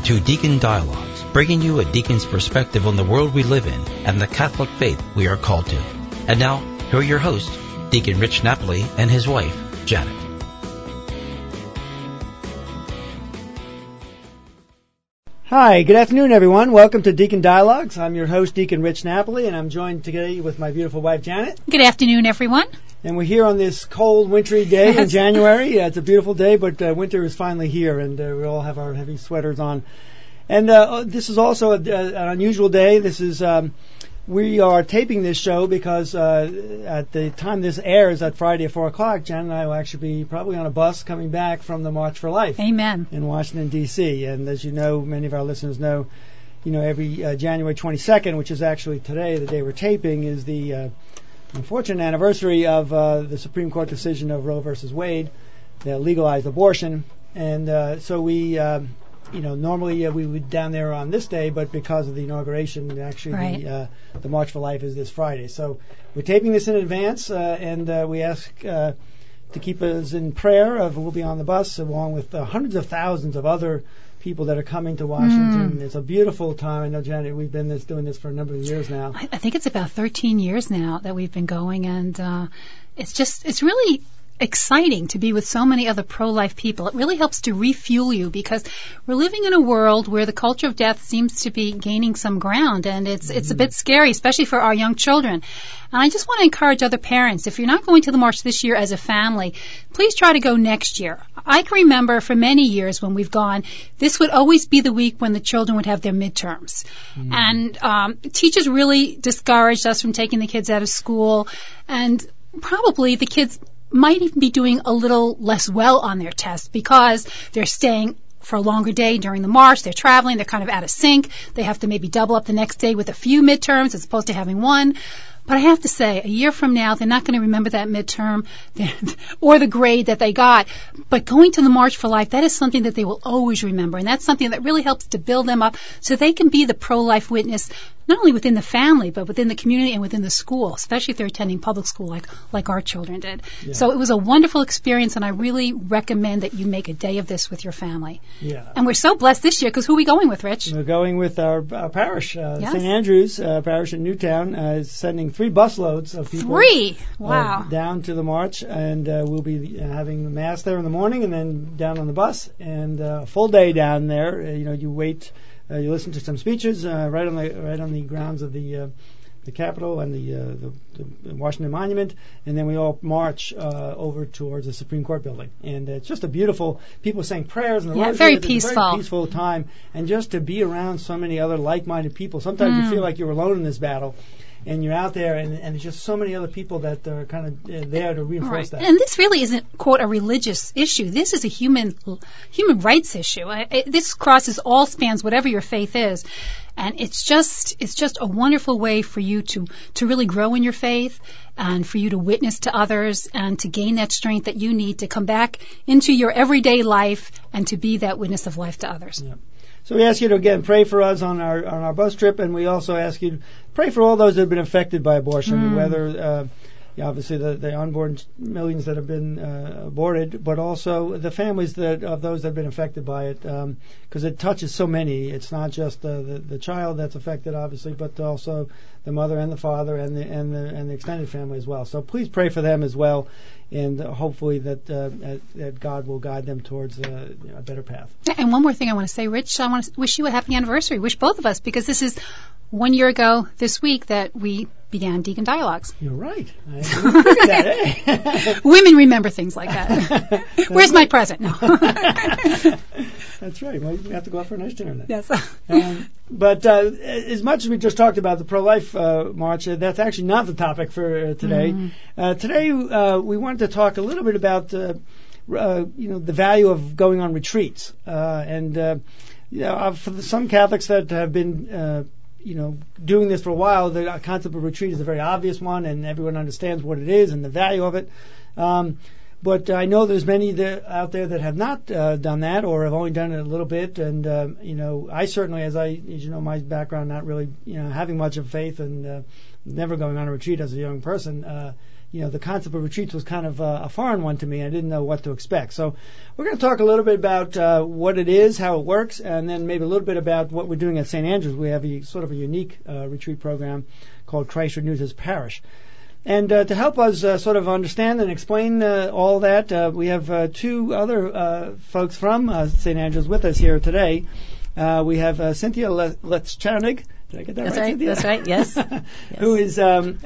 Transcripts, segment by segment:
to Deacon Dialogues, bringing you a deacon's perspective on the world we live in and the Catholic faith we are called to. And now, here are your hosts, Deacon Rich Napoli and his wife, Janet. Hi, good afternoon, everyone. Welcome to Deacon Dialogues. I'm your host, Deacon Rich Napoli, and I'm joined today with my beautiful wife, Janet. Good afternoon, everyone. And we're here on this cold, wintry day in January. It's a beautiful day, but winter is finally here, and we all have our heavy sweaters on. And this is also an unusual day. This is we are taping this show because at the time this airs, at Friday at 4 o'clock, Jan and I will actually be probably on a bus coming back from the March for Life. Amen. In Washington, D.C. And as you know, many of our listeners know, every January 22nd, which is actually today, the day we're taping, is the unfortunate anniversary of the Supreme Court decision of Roe versus Wade that legalized abortion. And so we, normally we would down there on this day, but because of the inauguration, actually right. The March for Life is this Friday. So we're taping this in advance, and we ask to keep us in prayer. We'll be on the bus along with hundreds of thousands of other people that are coming to Washington. It's a beautiful time. I know, Janet, we've been doing this for a number of years now. I think it's about 13 years now that we've been going, and it's really exciting to be with so many other pro-life people. It really helps to refuel you because we're living in a world where the culture of death seems to be gaining some ground, and it's a bit scary, especially for our young children. And I just want to encourage other parents, if you're not going to the march this year as a family, please try to go next year. I can remember for many years when we've gone, this would always be the week when the children would have their midterms. And teachers really discouraged us from taking the kids out of school, and probably the kids might even be doing a little less well on their tests because they're staying for a longer day during the march. They're traveling. They're kind of out of sync. They have to maybe double up the next day with a few midterms as opposed to having one. But I have to say, a year from now, they're not going to remember that midterm or the grade that they got. But going to the March for Life, that is something that they will always remember. And that's something that really helps to build them up so they can be the pro-life witness, not only within the family, but within the community and within the school, especially if they're attending public school like our children did. Yeah. So it was a wonderful experience, and I really recommend that you make a day of this with your family. Yeah. And we're so blessed this year, because who are we going with, Rich? We're going with our parish. Yes. St. Andrew's Parish in Newtown is sending 3 busloads of people. 3? Wow. Down to the march, and we'll be having the Mass there in the morning and then down on the bus, and a full day down there. You wait. You listen to some speeches right on the grounds of the Capitol and the Washington Monument, and then we all march over towards the Supreme Court building. And it's just a beautiful, people saying prayers and the Lord's very Prayer. peaceful. It's a very peaceful time, and just to be around so many other like-minded people. Sometimes you feel like you're alone in this battle. And you're out there, and there's just so many other people that are kind of there to reinforce that. And this really isn't, quote, a religious issue. This is a human rights issue. This crosses all spans, whatever your faith is. And it's just a wonderful way for you to really grow in your faith and for you to witness to others and to gain that strength that you need to come back into your everyday life and to be that witness of life to others. Yeah. So we ask you to, again, pray for us on our bus trip, and we also ask you to pray for all those that have been affected by abortion, whether obviously the unborn millions that have been aborted, but also the families of those that have been affected by it, because it touches so many. It's not just the child that's affected, obviously, but also the mother and the father and the extended family as well. So please pray for them as well, and hopefully that God will guide them towards a better path. And one more thing I want to say, Rich, I want to wish you a happy anniversary. Wish both of us, because this is 1 year ago this week that we began Deacon Dialogues. You're right. I didn't figure that, eh? Women remember things like that. Where's my present? No. That's right. Well, you have to go out for a nice dinner then. Yes. But as much as we just talked about the pro-life march, that's actually not the topic for today. Today we wanted to talk a little bit about the value of going on retreats, and for some Catholics that have been doing this for a while, the concept of retreat is a very obvious one, and everyone understands what it is and the value of it. But I know there's many out there that have not done that, or have only done it a little bit. And I certainly, as you know, my background, not really having much of faith and never going on a retreat as a young person. the concept of retreats was kind of a foreign one to me. I didn't know what to expect. So we're going to talk a little bit about what it is, how it works, and then maybe a little bit about what we're doing at St. Andrews. We have sort of a unique retreat program called Christ Renews His Parish. And to help us sort of understand and explain all that, we have two other folks from St. Andrews with us here today. We have Cynthia Letscharnig. Did I get that right, Cynthia? That's right, yes. Who is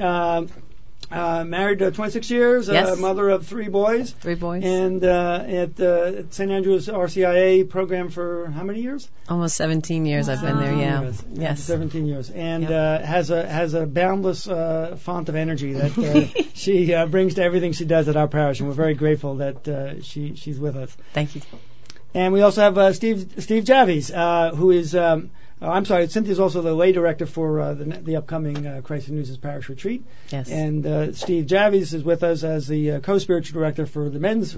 married 26 years, mother of 3 boys. 3 boys. And at St. Andrews RCIA program for how many years? Almost 17 years I've been there, yeah. Yes. 17 years. And has a boundless font of energy that she brings to everything she does at our parish, and we're very grateful that she's with us. Thank you. And we also have Steve Javies, who is... I'm sorry, Cynthia's also the lay director for the upcoming Christ Renews His Parish retreat. Yes. And Steve Javies is with us as the co-spiritual director for the men's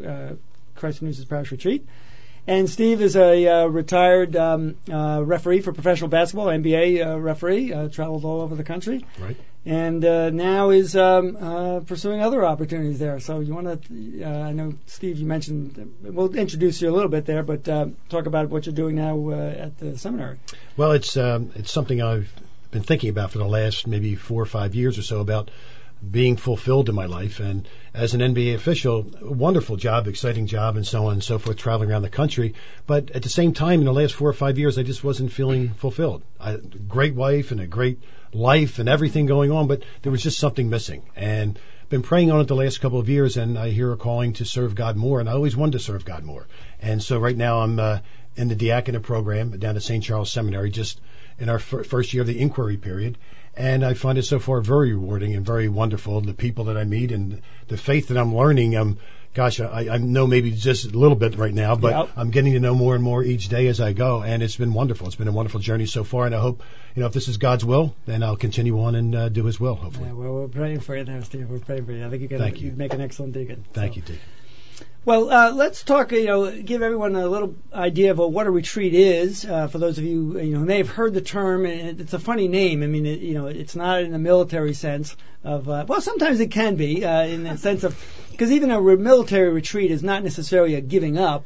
Christ Renews His Parish retreat. And Steve is a retired referee for professional basketball, NBA referee, travels all over the country. Right. And now is pursuing other opportunities there. So you want to, I know, Steve, you mentioned, we'll introduce you a little bit there, but talk about what you're doing now at the seminary. Well, it's something I've been thinking about for the last maybe 4 or 5 years or so, about being fulfilled in my life. And as an NBA official, a wonderful job, exciting job, and so on and so forth, traveling around the country. But at the same time, in the last 4 or 5 years, I just wasn't feeling fulfilled. Great wife and a great life and everything going on, but there was just something missing. And been praying on it the last couple of years, and I hear a calling to serve God more, and I always wanted to serve God more. And so right now I'm in the diaconate program down at St. Charles Seminary, just in our first year of the inquiry period. And I find it so far very rewarding and very wonderful. The people that I meet and the faith that I'm learning, I know maybe just a little bit right now, but I'm getting to know more and more each day as I go, and it's been wonderful. It's been a wonderful journey so far, and I hope, if this is God's will, then I'll continue on and do His will, hopefully. Yeah, well, we're praying for you now, Steve. We're praying for you. I think you'd make an excellent deacon. Thank you, Deacon. Well, let's talk, give everyone a little idea of what a retreat is. For those of you, who may have heard the term, and it's a funny name. I mean, it's not in a military sense of, well, sometimes it can be, in the sense of, because even a military retreat is not necessarily a giving up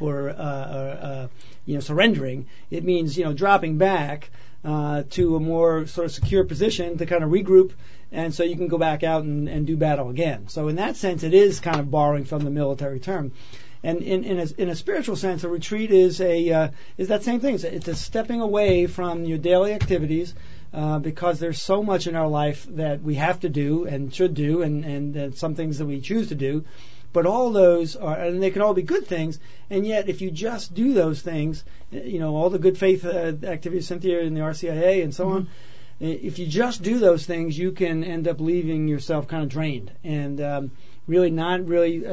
or surrendering. It means, dropping back, to a more sort of secure position to kind of regroup, and so you can go back out and do battle again. So in that sense, it is kind of borrowing from the military term. And in a spiritual sense, a retreat is that same thing. It's a stepping away from your daily activities, because there's so much in our life that we have to do and should do, and some things that we choose to do. But all those are, and they can all be good things, and yet if you just do those things, all the good faith activities, Cynthia, in the RCIA and so on, if you just do those things, you can end up leaving yourself kind of drained and really not really,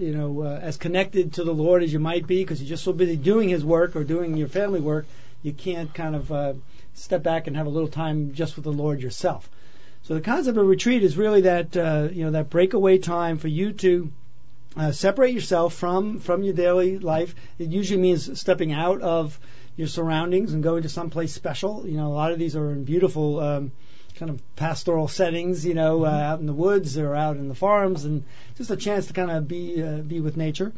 as connected to the Lord as you might be, because you're just so busy doing His work or doing your family work, you can't kind of step back and have a little time just with the Lord yourself. So the concept of retreat is really that that breakaway time for you to separate yourself from your daily life. It usually means stepping out of your surroundings and going to someplace special. A lot of these are in beautiful kind of pastoral settings, out in the woods or out in the farms, and just a chance to kind of be with nature.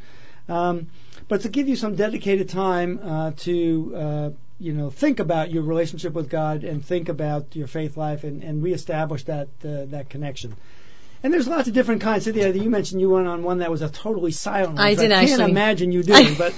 But to give you some dedicated time to think about your relationship with God and think about your faith life and reestablish that connection. And there's lots of different kinds. Cynthia, you mentioned you went on one that was a totally silent one. I did, actually. I can't imagine you doing, but...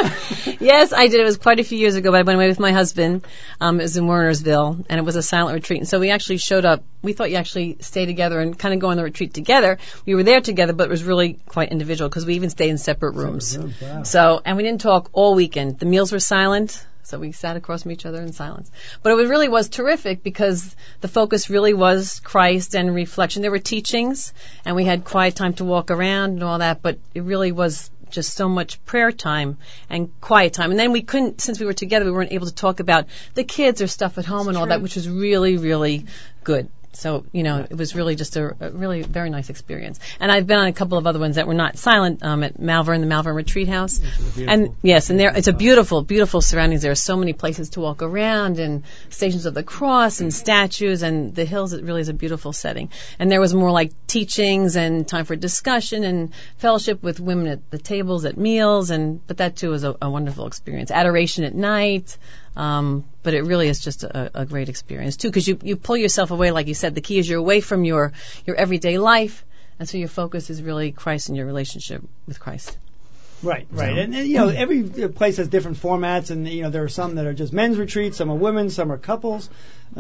Yes, I did. It was quite a few years ago, but I went away with my husband. It was in Wernersville, and it was a silent retreat. And so we actually showed up. We thought you actually stay together and kind of go on the retreat together. We were there together, but it was really quite individual because we even stayed in separate rooms. Wow. So, and we didn't talk all weekend. The meals were silent. So we sat across from each other in silence. But it really was terrific because the focus really was Christ and reflection. There were teachings, and we had quiet time to walk around and all that, but it really was just so much prayer time and quiet time. And then we couldn't, since we were together, we weren't able to talk about the kids or stuff at home and all that, which was really, really good. So, it was really just a really very nice experience. And I've been on a couple of other ones that were not silent, at Malvern, the Malvern Retreat House. And yes, and there, it's a beautiful, beautiful surroundings. There are so many places to walk around, and Stations of the Cross and statues, and the hills. It really is a beautiful setting. And there was more like teachings and time for discussion and fellowship with women at the tables at meals, but that too was a wonderful experience. Adoration at night. But it really is just a great experience too, because you pull yourself away, like you said. The key is you're away from your everyday life, and so your focus is really Christ and your relationship with Christ. Right. And every place has different formats, and there are some that are just men's retreats, some are women's, some are couples,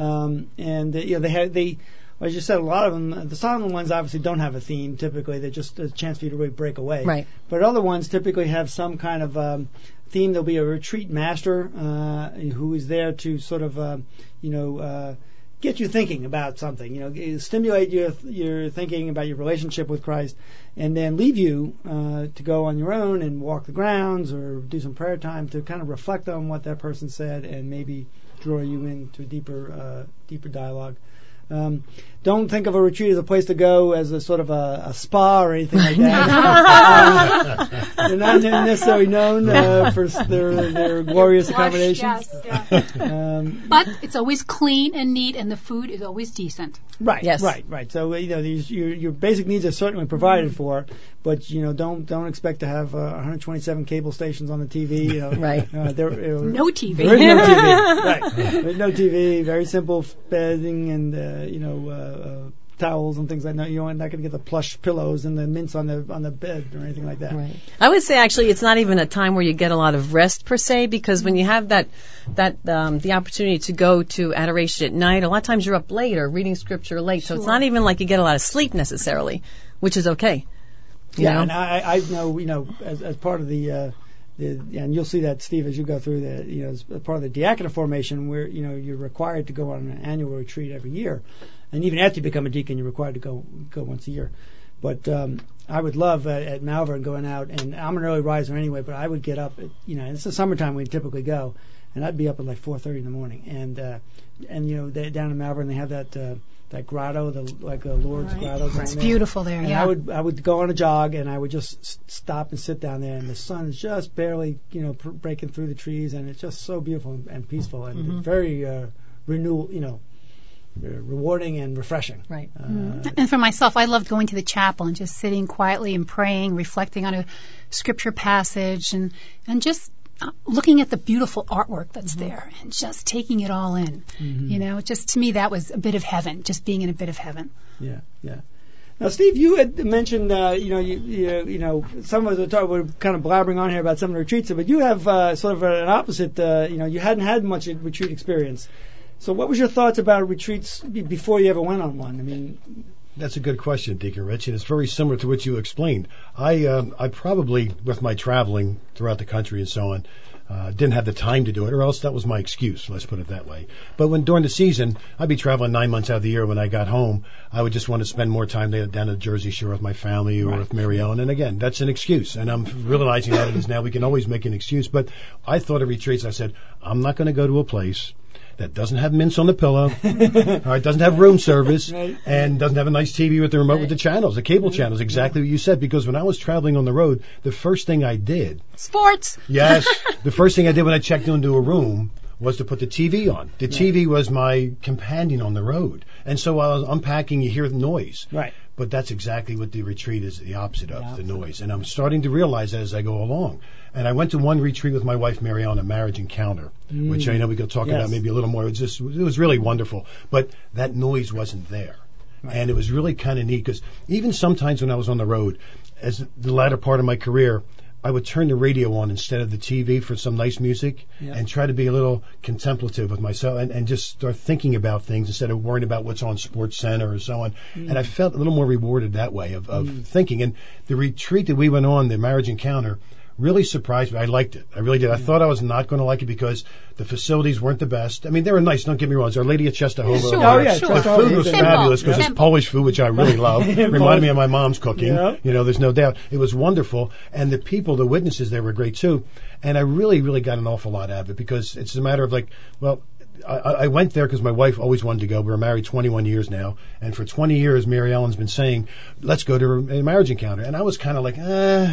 they as you said, a lot of them, the silent ones obviously don't have a theme. Typically, they're just a chance for you to really break away. Right. But other ones typically have some kind of theme. There'll be a retreat master who is there to sort of, get you thinking about something. Stimulate your thinking about your relationship with Christ, and then leave you to go on your own and walk the grounds or do some prayer time to kind of reflect on what that person said and maybe draw you into deeper dialogue. Don't think of a retreat as a place to go as a sort of a spa or anything like that. They're not necessarily known for their glorious accommodations. Yes. But it's always clean and neat, and the food is always decent. Right. Yes. Right. So your basic needs are certainly provided for, but don't expect to have 127 cable stations on the TV. Right. No TV. There is no TV. Right. There's no TV. Very simple bedding and towels and things like that. You're not going to get the plush pillows and the mints on the bed or anything like that. Right. I would say actually it's not even a time where you get a lot of rest per se, because when you have the opportunity to go to adoration at night, a lot of times you're up late or reading scripture late, so it's not even like you get a lot of sleep necessarily, which is okay. You know? And I know, as part of the and you'll see that, Steve, as you go through as part of the diaconate formation, where you're required to go on an annual retreat every year, and even after you become a deacon, you're required to go once a year. But I would love at Malvern going out, and I'm an early riser anyway, but I would get up. It's the summertime we typically go, and I'd be up at like 4:30 in the morning, and down in Malvern they have that grotto, the Lourdes grotto. It's beautiful there. And yeah. I would go on a jog, and I would just stop and sit down there, and the sun is just barely breaking through the trees, and it's just so beautiful and peaceful and very rewarding and refreshing. Right. And for myself, I loved going to the chapel and just sitting quietly and praying, reflecting on a scripture passage, and just looking at the beautiful artwork that's there and just taking it all in. Just to me that was a bit of heaven, just being in a bit of heaven. Yeah. Now, Steve, you had mentioned, some of us we're kind of blabbering on here about some of the retreats, but you have sort of an opposite. You hadn't had much retreat experience. So, what was your thoughts about retreats before you ever went on one? I mean, that's a good question, Deacon Rich, and it's very similar to what you explained. I probably, with my traveling throughout the country and so on, didn't have the time to do it, or else that was my excuse, let's put it that way. But during the season, I'd be traveling 9 months out of the year. When I got home, I would just want to spend more time down at the Jersey Shore with my family or with Mary Ellen. And again, that's an excuse, and I'm realizing that it is now. We can always make an excuse. But I thought of retreats. I said, I'm not going to go to a place that doesn't have mints on the pillow, or it doesn't have room service, and doesn't have a nice TV with the remote with the channels, the cable channels, exactly what you said. Because when I was traveling on the road, the first thing I did... Sports! Yes. The first thing I did when I checked into a room was to put the TV on. The TV was my companion on the road. And so while I was unpacking, you hear the noise. Right. But that's exactly what the retreat is, the opposite of, the noise. And I'm starting to realize that as I go along. And I went to one retreat with my wife, Mary Ellen, a marriage encounter, which I know we could talk about maybe a little more. It was really wonderful. But that noise wasn't there. Right. And it was really kind of neat, because even sometimes when I was on the road, as the latter part of my career, I would turn the radio on instead of the TV for some nice music and try to be a little contemplative with myself and just start thinking about things instead of worrying about what's on Sports Center or so on. And I felt a little more rewarded that way of thinking. And the retreat that we went on, the marriage encounter, really surprised me. I liked it. I really did. I thought I was not going to like it because the facilities weren't the best. I mean, they were nice. Don't get me wrong. There's Our Lady of Czestochowa. Sure. The food was fabulous because it's Polish food, which I really love. Reminded me of my mom's cooking. There's no doubt. It was wonderful. And the people, the witnesses, they were great too. And I really, really got an awful lot out of it, because it's a matter of I went there because my wife always wanted to go. We're married 21 years now, and for 20 years, Mary Ellen's been saying, "Let's go to a marriage encounter." And I was kind of like,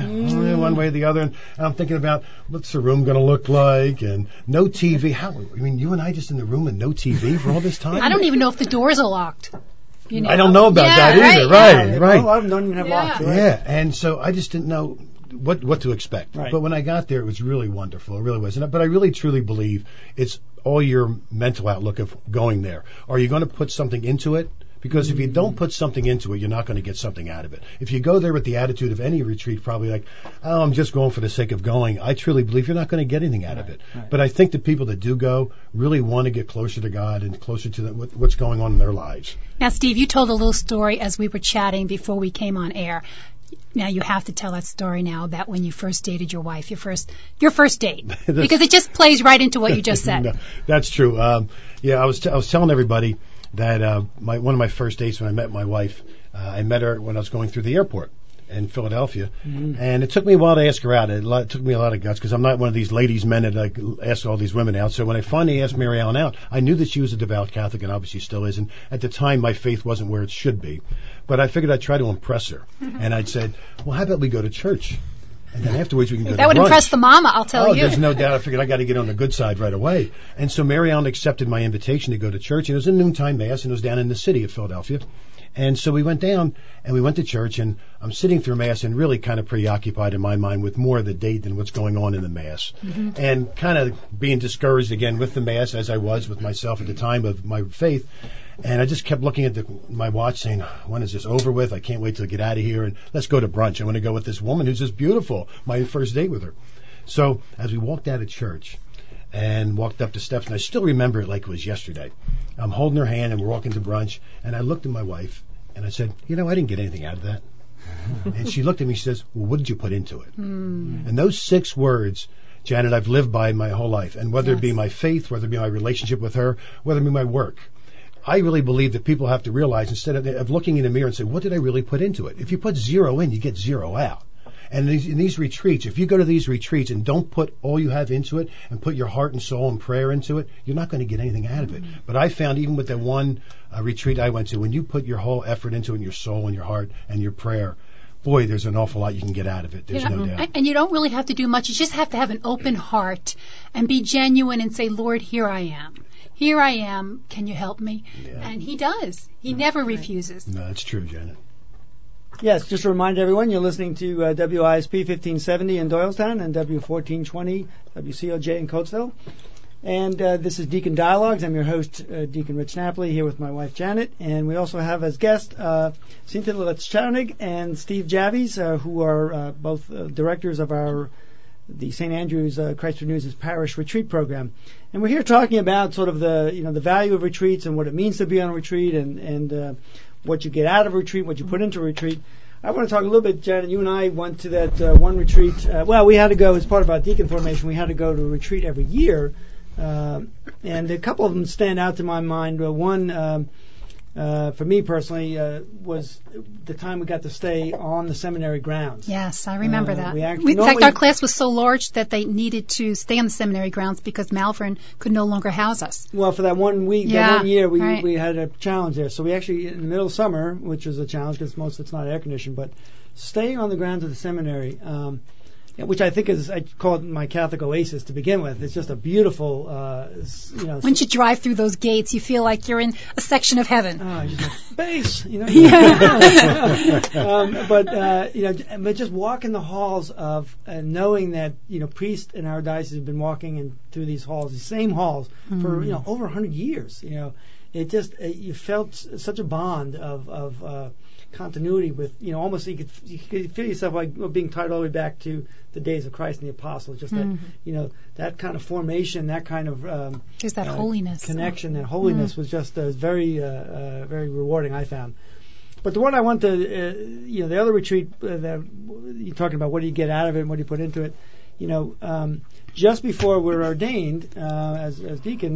one way or the other. And I'm thinking about what's the room going to look like, and no TV. How? I mean, you and I just in the room and no TV for all this time. I don't even know if the doors are locked. You know? I don't know about that either. Right. A lot of them don't even have locks. Right? Yeah, and so I just didn't know what to expect. Right. But when I got there, it was really wonderful. It really was. But I really truly believe it's all your mental outlook of going there. Are you going to put something into it? Because if you don't put something into it, you're not going to get something out of it. If you go there with the attitude of any retreat, probably like, oh, I'm just going for the sake of going, I truly believe you're not going to get anything out of it. Right. But I think the people that do go really want to get closer to God and closer to what's going on in their lives. Now, Steve, you told a little story as we were chatting before we came on air. Now you have to tell that story now about when you first dated your wife, your first date, because it just plays right into what you just said. No, that's true. I was telling everybody that one of my first dates when I met my wife, I met her when I was going through the airport in Philadelphia, and it took me a while to ask her out. It took me a lot of guts because I'm not one of these ladies' men that ask all these women out. So when I finally asked Mary Ellen out, I knew that she was a devout Catholic, and obviously still is. And at the time, my faith wasn't where it should be. But I figured I'd try to impress her. And I'd said, well, how about we go to church? And then afterwards we can go to brunch. That would impress the mama, I'll tell you. There's no doubt. I figured I got to get on the good side right away. And so Mary Ellen accepted my invitation to go to church. And it was a noontime mass, and it was down in the city of Philadelphia. And so we went down, and we went to church, and I'm sitting through mass and really kind of preoccupied in my mind with more of the date than what's going on in the mass. And kind of being discouraged again with the mass, as I was with myself at the time of my faith. And I just kept looking at my watch saying, when is this over with? I can't wait to get out of here and let's go to brunch. I want to go with this woman who's just beautiful, my first date with her. So as we walked out of church and walked up the steps, and I still remember it like it was yesterday, I'm holding her hand and we're walking to brunch, and I looked at my wife and I said, I didn't get anything out of that. And she looked at me and she says, well, what did you put into it? And those 6 words, Janet, I've lived by my whole life. And whether it be my faith, whether it be my relationship with her, whether it be my work, I really believe that people have to realize, instead of looking in the mirror and say, what did I really put into it? If you put 0 in, you get 0 out. And in these retreats, if you go to these retreats and don't put all you have into it and put your heart and soul and prayer into it, you're not going to get anything out of it. But I found even with that one retreat I went to, when you put your whole effort into it, and your soul and your heart and your prayer, boy, there's an awful lot you can get out of it. There's no doubt. And you don't really have to do much. You just have to have an open heart and be genuine and say, Lord, here I am. Here I am. Can you help me? Yeah. And he does. He never refuses. No, that's true, Janet. Yes, just to remind everyone, you're listening to WISP 1570 in Doylestown and W1420 WCOJ in Coatesville. And this is Deacon Dialogues. I'm your host, Deacon Rich Napoli, here with my wife, Janet. And we also have as guests Cynthia Letschaunig and Steve Javies, who are both directors of the St. Andrew's Christ Renews Parish Retreat Program. And we're here talking about sort of the value of retreats and what it means to be on a retreat and what you get out of a retreat, what you put into a retreat. I want to talk a little bit, Janet. You and I went to that one retreat. We had to go as part of our deacon formation. We had to go to a retreat every year. And a couple of them stand out to my mind. One, for me personally, was the time we got to stay on the seminary grounds. Yes, I remember that. In fact, our class was so large that they needed to stay on the seminary grounds because Malvern could no longer house us. Well, for that 1 week, that 1 year, we had a challenge there. So we actually, in the middle of summer, which was a challenge because most of it's not air conditioned, but staying on the grounds of the seminary, which I think is, I call it my Catholic oasis to begin with. It's just a beautiful, Once you drive through those gates, you feel like you're in a section of heaven. Oh, just like space, but just walking the halls of, knowing that, priests in our diocese have been walking through these halls, these same halls, for, over 100 years, it just, you felt such a bond of continuity with, almost you could feel yourself like being tied all the way back to the days of Christ and the apostles. Just that, that kind of formation, that kind of just that holiness connection, that holiness was just very, very rewarding. I found. But the one I went to, the other retreat that you're talking about, what do you get out of it and what do you put into it? Just before we're ordained as deacons,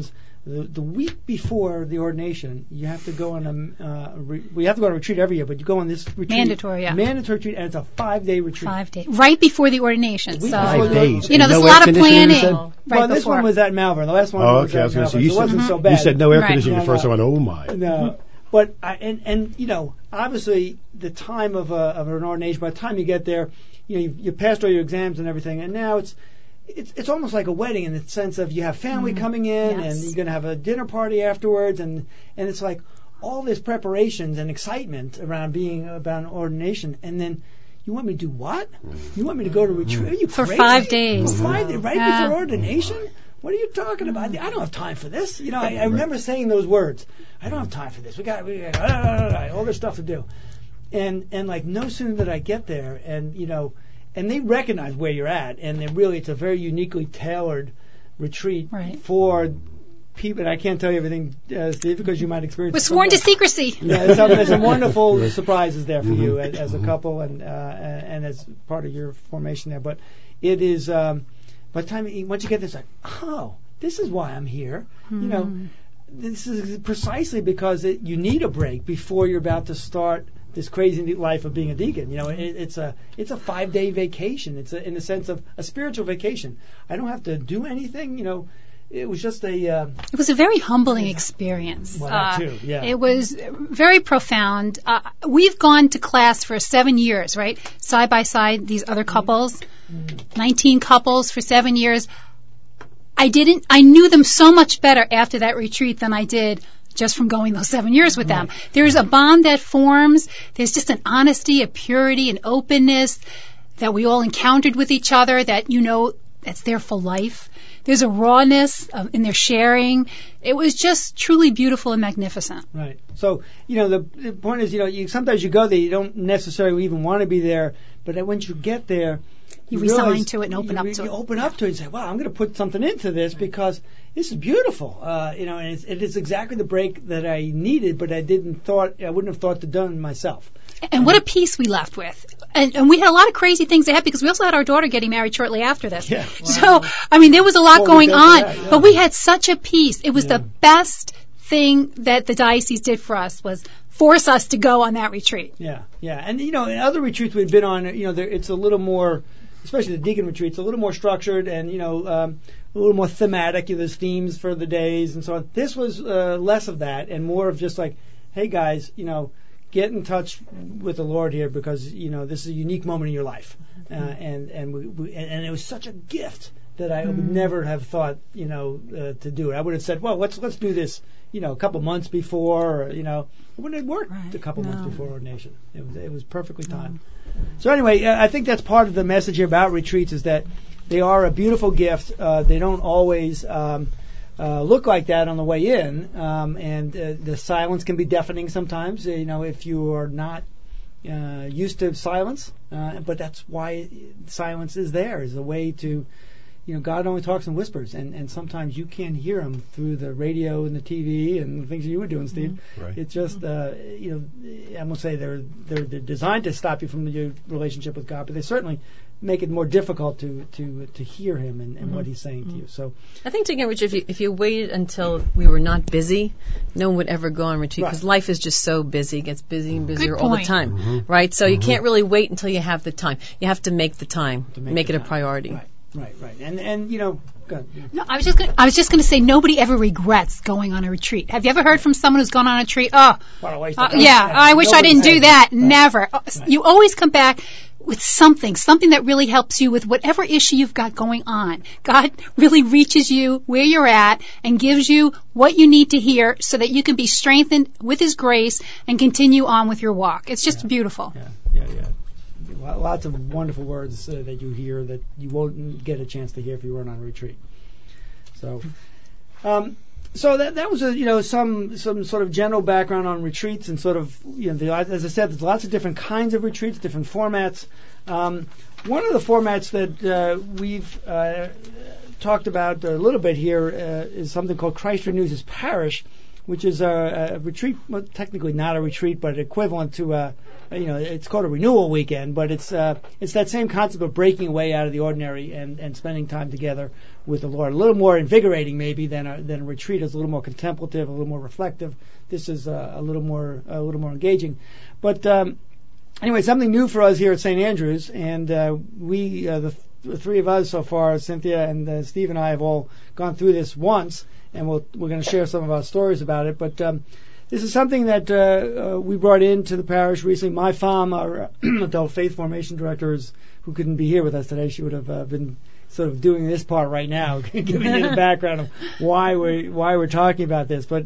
the week before the ordination, you have to go on we have to go on a retreat every year, but you go on this retreat. Mandatory, yeah. Mandatory retreat, and it's a 5-day retreat. 5 days. Right before the ordination. So, 5 days. you know, there's No a lot air of conditioning, you planning. said? Right Well, this before. one was at Malvern. The last one Oh, was okay. I at was going to Malvern. say, So it wasn't so bad. you said no air Right. conditioning No, the first no. time. Oh my. No, but and you know, obviously the time of an ordination. By the time you get there, you know you passed all your exams and everything, and now it's almost like a wedding in the sense of you have family coming in, Yes. and you're going to have a dinner party afterwards, and it's like all this preparations and excitement around about an ordination, and then. You want me to do what? You want me to go to retreat? Are you For crazy? 5 days. For 5 days, right Yeah. before ordination? What are you talking about? I don't have time for this. You know, I remember saying those words. I don't have time for this. We got all this stuff to do. And like no sooner did I get there, and you know, and they recognize where you're at, and it's a very uniquely tailored retreat Right. for people. And I can't tell you everything, Steve, because you might experience. We're it sworn to someday. secrecy. Yeah, there's some wonderful surprises there for you as a couple and as part of your formation there. But it is by the time once you get this, like, oh, this is why I'm here. You know, this is precisely because you need a break before you're about to start this crazy life of being a deacon. You know, it's a 5-day vacation. It's in the sense of a spiritual vacation. I don't have to do anything. You know. It was just It was a very humbling experience. Well, that too, yeah. It was very profound. We've gone to class for 7 years, right? Side by side, these other couples, 19 couples for 7 years. I knew them so much better after that retreat than I did just from going those 7 years with them. There's a bond that forms. There's just an honesty, a purity, an openness that we all encountered with each other that, you know, that's there for life. There's a rawness in their sharing. It was just truly beautiful and magnificent. Right. So, you know, the point is, you know, sometimes you go there, you don't necessarily even want to be there, but once you get there, You realize resign to it and open up to it. You open up to it and say, wow, I'm going to put something into this because this is beautiful. You know, and it is exactly the break that I needed, but I wouldn't have thought to done myself. And what a peace we left with. And we had a lot of crazy things that happened because we also had our daughter getting married shortly after this. Yeah. So, I mean, there was a lot Well, going we on, got to that, yeah. but we had such a peace. It was the best thing that the diocese did for us was force us to go on that retreat. Yeah, yeah. And, you know, in other retreats we've been on, you know, it's a little more, especially the deacon retreats, a little more structured and, you know, a little more thematic. There's themes for the days and so on. This was less of that and more of just like, hey, guys, you know, get in touch with the Lord here because, you know, this is a unique moment in your life. And it was such a gift that I would never have thought, you know, to do it. I would have said, well, let's do this, you know, a couple months before, or, you know, it wouldn't have worked a couple months before ordination. It was perfectly timed. So anyway, I think that's part of the message here about retreats is that they are a beautiful gift. They don't always look like that on the way in, and the silence can be deafening sometimes. You know, if you are not used to silence, but that's why silence is there, is a way to, you know, God only talks in whispers, and sometimes you can't hear Him through the radio and the TV and the things that you were doing, Steve. Right. It's just, you know, I'm gonna say they're designed to stop you from your relationship with God, but they certainly make it more difficult to hear Him and what He's saying to you. So I think, again, Rich, if you waited until we were not busy, no one would ever go on retreat because life is just so busy. It gets busy and busier all the time, right? So you can't really wait until you have the time. You have to make the time, make it a priority. Right. And you know, go ahead. No, I was just going to say nobody ever regrets going on a retreat. Have you ever heard from someone who's gone on a retreat? Oh, What a waste of time. yeah, I wish I Nobody didn't do said that. Right. Never. You always come back with something that really helps you with whatever issue you've got going on. God really reaches you where you're at and gives you what you need to hear so that you can be strengthened with His grace and continue on with your walk. It's just beautiful. Yeah. Lots of wonderful words that you hear that you won't get a chance to hear if you weren't on a retreat. So, so that was some sort of general background on retreats and sort of, you know, as I said, there's lots of different kinds of retreats, different formats. One of the formats that we've talked about a little bit here is something called Christ Renews His Parish, which is a retreat, well, technically not a retreat, but equivalent to a it's called a renewal weekend, but it's that same concept of breaking away out of the ordinary and spending time together with the Lord. A little more invigorating maybe than a retreat. It's a little more contemplative, a little more reflective. This is a little more engaging. But anyway, something new for us here at St. Andrews, and we the three of us so far, Cynthia and Steve and I, have all gone through this once, and we're going to share some of our stories about it. But this is something that we brought into the parish recently. My FOM, our adult faith formation director, who couldn't be here with us today. She would have been sort of doing this part right now, giving you the background of why we're talking about this. But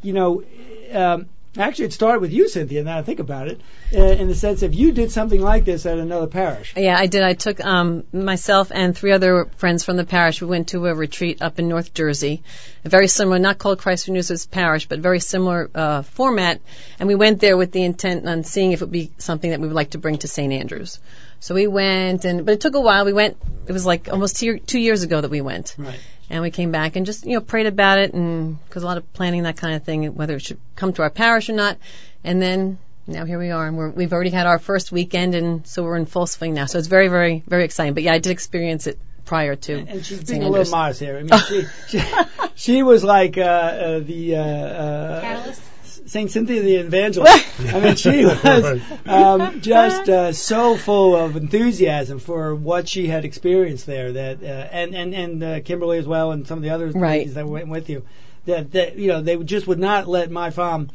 actually, it started with you, Cynthia, now I think about it, in the sense of you did something like this at another parish. Yeah, I did. I took myself and 3 other friends from the parish. We went to a retreat up in North Jersey, a very similar, not called Christ Renews His Parish, but very similar format. And we went there with the intent on seeing if it would be something that we would like to bring to St. Andrews. So we went, but it took a while. We went, it was like almost 2 years ago that we went. Right. And we came back and just, prayed about it, and because a lot of planning, that kind of thing, whether it should come to our parish or not. And then now here we are, and we've already had our first weekend, and so we're in full swing now. So it's very, very, very exciting. But yeah, I did experience it prior to. And she's being a little modest here. I mean, she was like the Catalyst. St. Cynthia the Evangelist. I mean, she was just so full of enthusiasm for what she had experienced there. That and Kimberly as well, and some of the other ladies that went with you. That they just would not let my FOM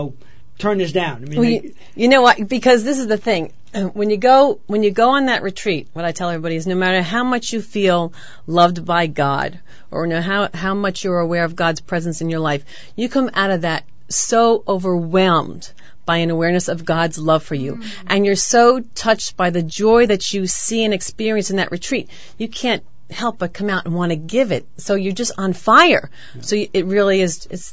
turn this down. I mean, you know what? Because this is the thing. When you go on that retreat, what I tell everybody is, no matter how much you feel loved by God, or how much you're aware of God's presence in your life, you come out of that so overwhelmed by an awareness of God's love for you. And you're so touched by the joy that you see and experience in that retreat. You can't help but come out and want to give it. So you're just on fire. Yeah. So it really is,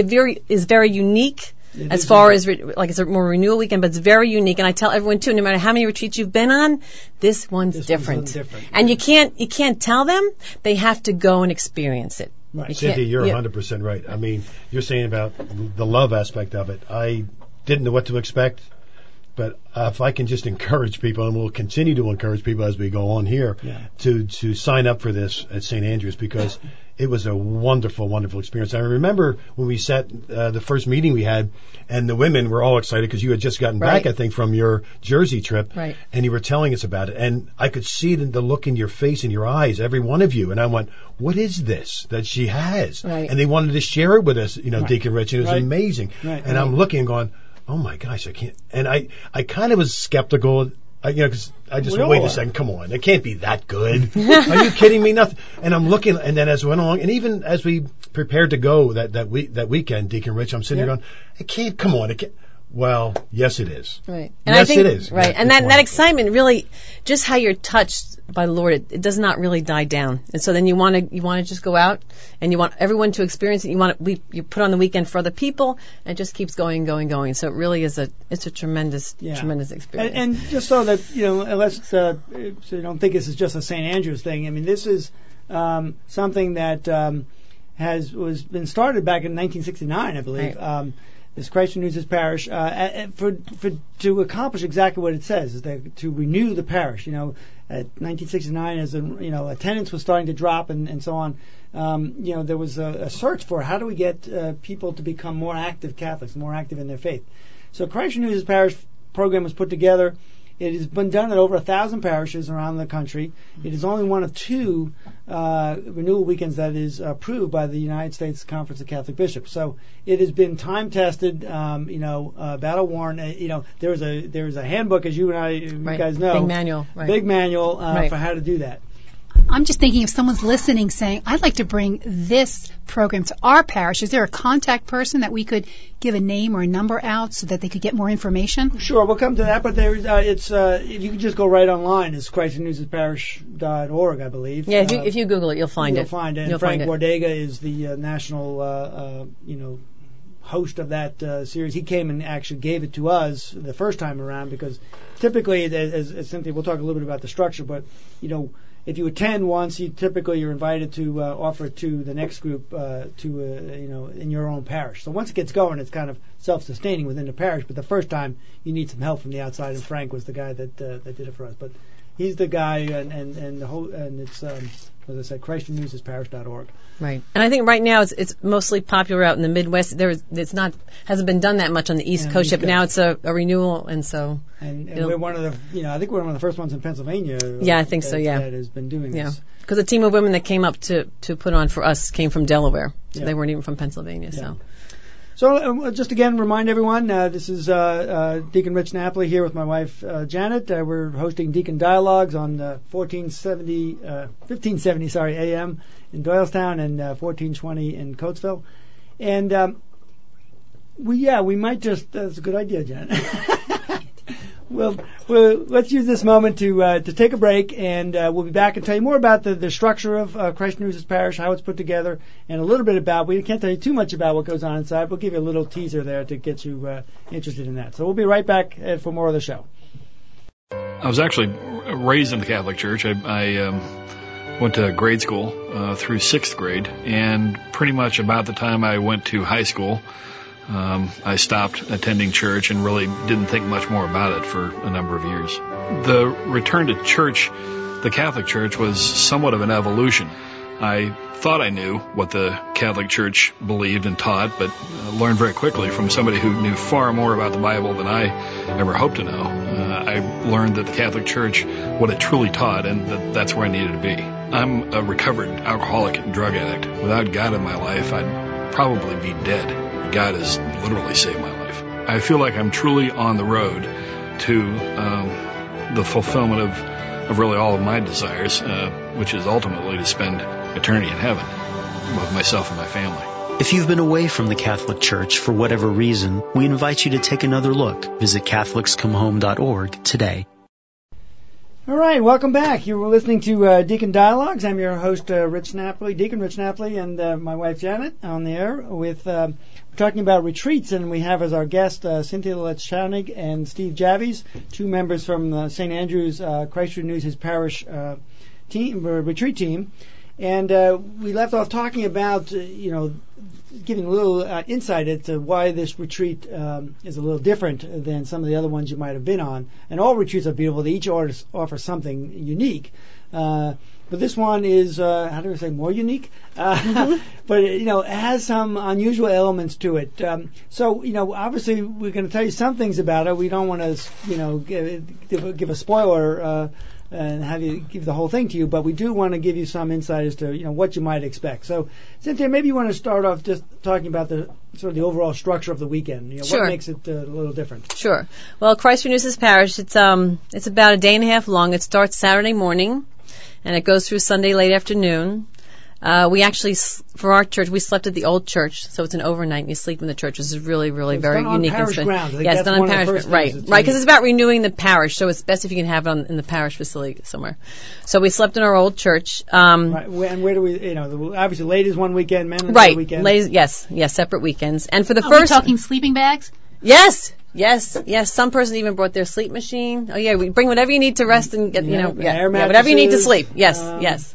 is very unique. As far as, like it's a more renewal weekend, but it's very unique. And I tell everyone too, no matter how many retreats you've been on, this one's different. And you can't tell them. They have to go and experience it. Right. Cynthia, you're 100% right. I mean, you're saying about the love aspect of it. I didn't know what to expect, but if I can just encourage people, and we'll continue to encourage people as we go on here, to sign up for this at St. Andrews, because it was a wonderful, wonderful experience. I remember when we sat the first meeting we had, and the women were all excited because you had just gotten back, I think, from your Jersey trip, and you were telling us about it. And I could see the look in your face and your eyes, every one of you. And I went, what is this that she has? Right. And they wanted to share it with us, Deacon Rich, and it was amazing. Right. And I'm looking and going, oh my gosh, I can't. And I kind of was skeptical, because I just went, wait a second, come on, it can't be that good. Are you kidding me? Nothing. And I'm looking, and then as we went along, and even as we prepared to go that weekend, Deacon Rich, I'm sitting there going, it can't. Come on, it can't. Well, yes, it is. Right. And I think, it is. Right. And that excitement, really, just how you're touched by the Lord, it does not really die down. And so then you want to just go out, and you want everyone to experience it. You put on the weekend for other people, and it just keeps going. So it really is it's a tremendous experience. And just so that unless so you don't think this is just a St. Andrews thing. I mean, this is something that was been started back in 1969, I believe. Right. This Christ Renews His Parish to accomplish exactly what it says, is to renew the parish. At 1969, as attendance was starting to drop and so on, there was a search for how do we get people to become more active Catholics, more active in their faith. So Christ Renews His Parish program was put together. It has been done at over 1,000 parishes around the country. It is only one of 2 renewal weekends that is approved by the United States Conference of Catholic Bishops. So it has been time tested, battle worn. There is a handbook, as you and I, you guys know, big manual for how to do that. I'm just thinking if someone's listening saying, I'd like to bring this program to our parish, is there a contact person that we could give a name or a number out so that they could get more information? Sure, we'll come to that, but there's you can just go right online. It's ChristRenewsHisParish.org, I believe. Yeah, if you Google it, you'll find it. You'll find it. And Frank Bordega is the national host of that series. He came and actually gave it to us the first time around, because typically, as Cynthia, we'll talk a little bit about the structure, but if you attend once, you're invited to offer to the next group in your own parish. So once it gets going, it's kind of self-sustaining within the parish. But the first time, you need some help from the outside, and Frank was the guy that did it for us. But he's the guy, and it's as I said, ChristRenewsHisParish.org. Right, and I think right now it's mostly popular out in the Midwest. Hasn't been done that much on the East Coast yet, but now it's a renewal, and so. And we're one of the, I think we're one of the first ones in Pennsylvania. Yeah, I think so. Yeah, that has been doing this. Because the team of women that came up to put on for us came from Delaware, so they weren't even from Pennsylvania. Yeah. So just again, remind everyone, this is Deacon Rich Napoli here with my wife Janet. We're hosting Deacon Dialogues on 1570 AM in Doylestown and 1420 in Coatesville. And we might just, that's a good idea, Janet. Well, let's use this moment to take a break, and we'll be back and tell you more about the structure of Christ News' Parish, how it's put together, and a little bit about, we can't tell you too much about what goes on inside. We'll give you a little teaser there to get you interested in that. So we'll be right back for more of the show. I was actually raised in the Catholic Church. I went to grade school through 6th grade, and pretty much about the time I went to high school, I stopped attending church and really didn't think much more about it for a number of years. The return to church, the Catholic Church, was somewhat of an evolution. I thought I knew what the Catholic Church believed and taught, but learned very quickly from somebody who knew far more about the Bible than I ever hoped to know. I learned that the Catholic Church, what it truly taught, and that's where I needed to be. I'm a recovered alcoholic and drug addict. Without God in my life, I'd probably be dead. God has literally saved my life. I feel like I'm truly on the road to the fulfillment of really all of my desires, which is ultimately to spend eternity in heaven with myself and my family. If you've been away from the Catholic Church for whatever reason, we invite you to take another look. Visit CatholicsComeHome.org today. All right, welcome back. You were listening to Deacon Dialogues. I'm your host, Rich Napoli, Deacon Rich Napoli, and my wife Janet on the air with we're talking about retreats, and we have as our guest Cynthia Letch-Schaunig and Steve Javies, two members from St. Andrew's Christ Renews His Parish retreat team. And we left off talking about, giving a little insight into why this retreat is a little different than some of the other ones you might have been on. And all retreats are beautiful. They each offer something unique. But this one is, how do I say, more unique? But, it has some unusual elements to it. So, obviously we're going to tell you some things about it. We don't want to, give a spoiler and have you give the whole thing to you, but we do want to give you some insight as to what you might expect. So, Cynthia, maybe you want to start off just talking about the sort of the overall structure of the weekend. Sure. What makes it a little different? Sure. Well, Christ Renews His Parish, it's about a day and a half long. It starts Saturday morning, and it goes through Sunday late afternoon. We actually, for our church, we slept at the old church, so it's an overnight, and you sleep in the church, which is really, really very unique. It's done on parish grounds. Yes, it's done on parish grounds. Right, because it's about renewing the parish, so it's best if you can have it in the parish facility somewhere. So we slept in our old church. Right, and where do we, obviously ladies one weekend, men another weekend. Right, ladies, yes, separate weekends. And for the Are first... we talking sleeping bags? Yes. Some person even brought their sleep machine. Oh yeah, we bring whatever you need to rest and get, whatever you need to sleep. Yes.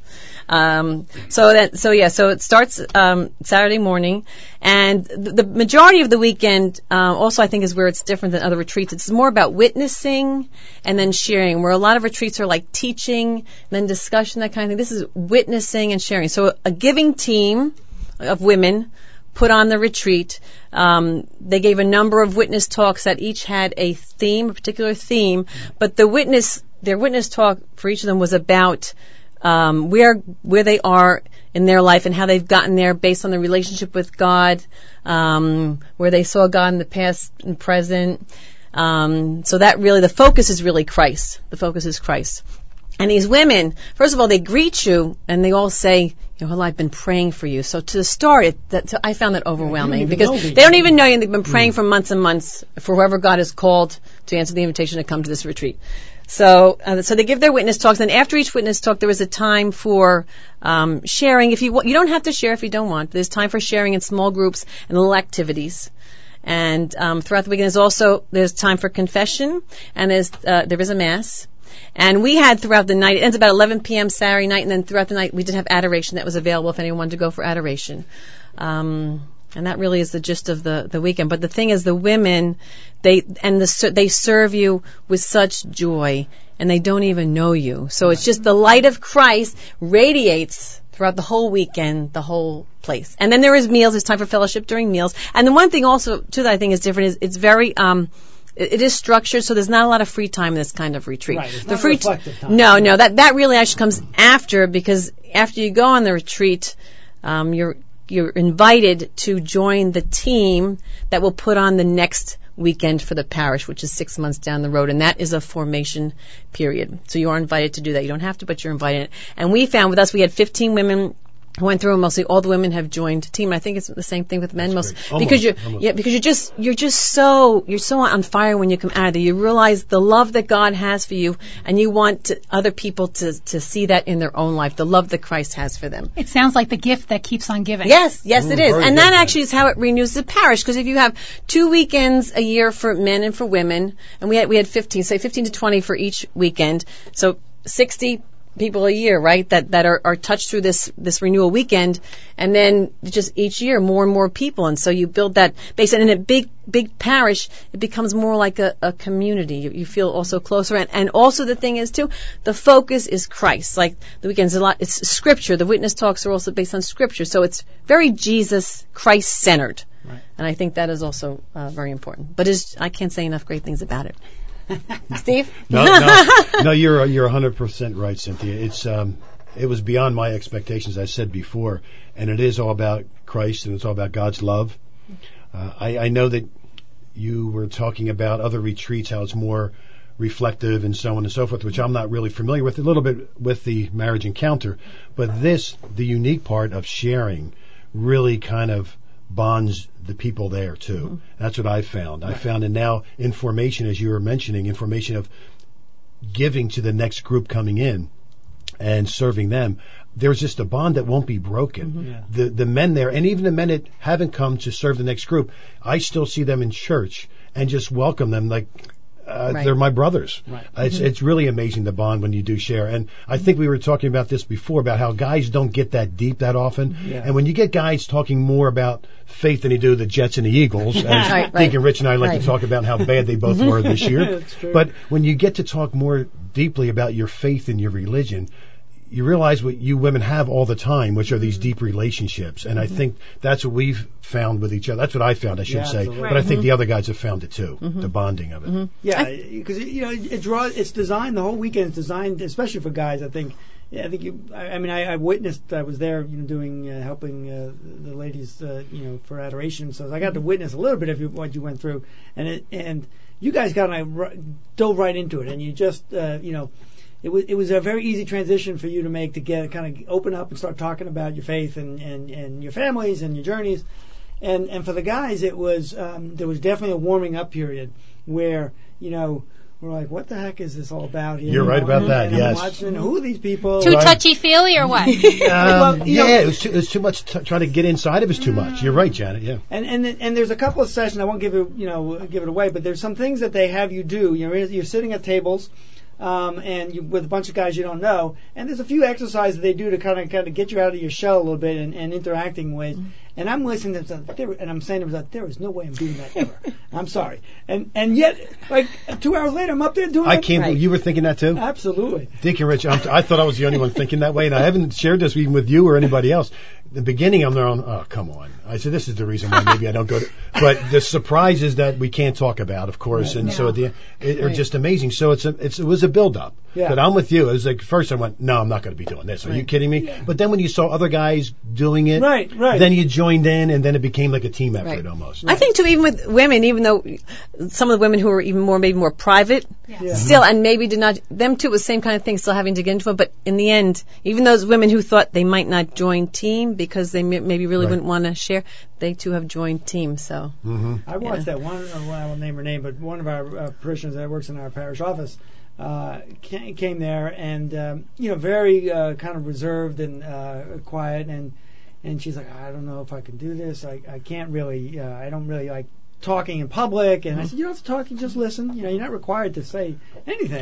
So it starts Saturday morning, and the majority of the weekend also I think is where it's different than other retreats. It's more about witnessing and then sharing, where a lot of retreats are like teaching and then discussion, that kind of thing. This is witnessing and sharing. So a giving team of women put on the retreat. They gave a number of witness talks that each had a particular theme, but their witness talk for each of them was about where they are in their life and how they've gotten there based on the relationship with God, where they saw God in the past and present. So that really, the focus is really Christ. The focus is Christ. And these women, first of all, they greet you and they all say, I've been praying for you. So to start, I found that overwhelming because they don't even know you. They've been praying for months and months for whoever God has called to answer the invitation to come to this retreat. So they give their witness talks, and after each witness talk, there was a time for sharing. If you don't have to share if you don't want. There's time for sharing in small groups and little activities. And throughout the weekend, there's time for confession, and there is a mass. And we had throughout the night, it ends about 11 p.m. Saturday night, and then throughout the night we did have adoration that was available if anyone wanted to go for adoration. And that really is the gist of the weekend. But the thing is, the women, they serve you with such joy, and they don't even know you. So it's just the light of Christ radiates throughout the whole weekend, the whole place. And then there is meals. There's time for fellowship during meals. And the one thing also, too, that I think is different is it's very, it is structured, so there's not a lot of free time in this kind of retreat. Right, it's the not free reflective time. No, that really actually comes after, because after you go on the retreat, you're invited to join the team that will put on the next weekend for the parish, which is 6 months down the road, and that is a formation period. So you are invited to do that. You don't have to, but you're invited. And we found with us, we had 15 women who went through, and mostly all the women have joined the team. I think it's the same thing with men, because you're just so on fire when you come out of there. You realize the love that God has for you, and you want other people to see that in their own life, the love that Christ has for them. It sounds like the gift that keeps on giving. Yes, it is. And that good. actually is how it renews the parish, because if you have 2 weekends a year for men and for women, and we had 15 to 20 for each weekend, so 60 people a year, right, that are touched through this renewal weekend, and then just each year more and more people, and so you build that base. And in a big parish, it becomes more like a community. You feel also closer, and also the thing is too, the focus is Christ. Like the weekends, it's Scripture. The witness talks are also based on Scripture, so it's very Jesus, Christ centered, right. And I think that is also very important. But I can't say enough great things about it. Steve? No, you're 100% right, Cynthia. It was beyond my expectations, as I said before, and it is all about Christ, and it's all about God's love. I know that you were talking about other retreats, how it's more reflective and so on and so forth, which I'm not really familiar with, a little bit with the marriage encounter, but the unique part of sharing really kind of bonds the people there too. Mm-hmm. That's what I found. Right. I found, and now information, as you were mentioning, information of giving to the next group coming in and serving them. There's just a bond that won't be broken. Mm-hmm. Yeah. The men there, and even the men that haven't come to serve the next group, I still see them in church and just welcome them like right. They're my brothers. Right. It's really amazing, the bond when you do share. And I think we were talking about this before, about how guys don't get that deep that often. Yeah. And when you get guys talking more about faith than they do the Jets and the Eagles, as right. Deacon Rich and I like to talk about how bad they both were this year. But when you get to talk more deeply about your faith and your religion, you realize what you women have all the time, which are these deep relationships. And I think that's what we've found with each other. That's what I found, I should say. Absolutely. But I think the other guys have found it too, the bonding of it. Mm-hmm. Yeah, because it's designed, the whole weekend is designed, especially for guys, I think. Yeah, I witnessed, I was there, doing, helping the ladies, for adoration. So I got to witness a little bit of what you went through. And you guys dove right into it. And you just, It was a very easy transition for you to make, to get kind of open up and start talking about your faith and your families and your journeys, and for the guys it was there was definitely a warming up period where we're like, what the heck is this all about here? You're right about that. And yes. I'm watching, who are these people? Too touchy-feely or what? It was too much. Trying to get inside of us too much. You're right, Janet. Yeah. And there's a couple of sessions. I won't give it away, but there's some things that they have you do. You're sitting at tables. With a bunch of guys you don't know, and there's a few exercises they do to kind of get you out of your shell a little bit and interacting with. Mm-hmm. And I'm listening to them, and I'm saying to myself, there is no way I'm doing that ever. I'm sorry. And yet, like 2 hours later, I'm up there doing it. I can't believe you were thinking that too? Absolutely. Deacon Rich, I thought I was the only one thinking that way, and I haven't shared this even with you or anybody else. The beginning, I'm there on, oh, come on. I said, this is the reason why maybe I don't go to, but the surprises that we can't talk about, of course, and so at the end, are just amazing. So it was a build-up. Yeah. But I'm with you. It was like, first I went, no, I'm not going to be doing this. Are you kidding me? Yeah. But then when you saw other guys doing it, right. Then you joined in, and then it became like a team effort almost. I think too, even with women, even though some of the women who were maybe more private, still, and maybe did not, them too, was the same kind of thing, still having to get into it. But in the end, even those women who thought they might not join team because they maybe really wouldn't want to share, they too have joined team. So I watched that one. I won't name her name, but one of our parishioners that works in our parish office came there, and very kind of reserved and quiet, and she's like, I don't know if I can do this. I can't really. I don't really like talking in public. And I said, you don't have to talk. You just listen. You're not required to say anything.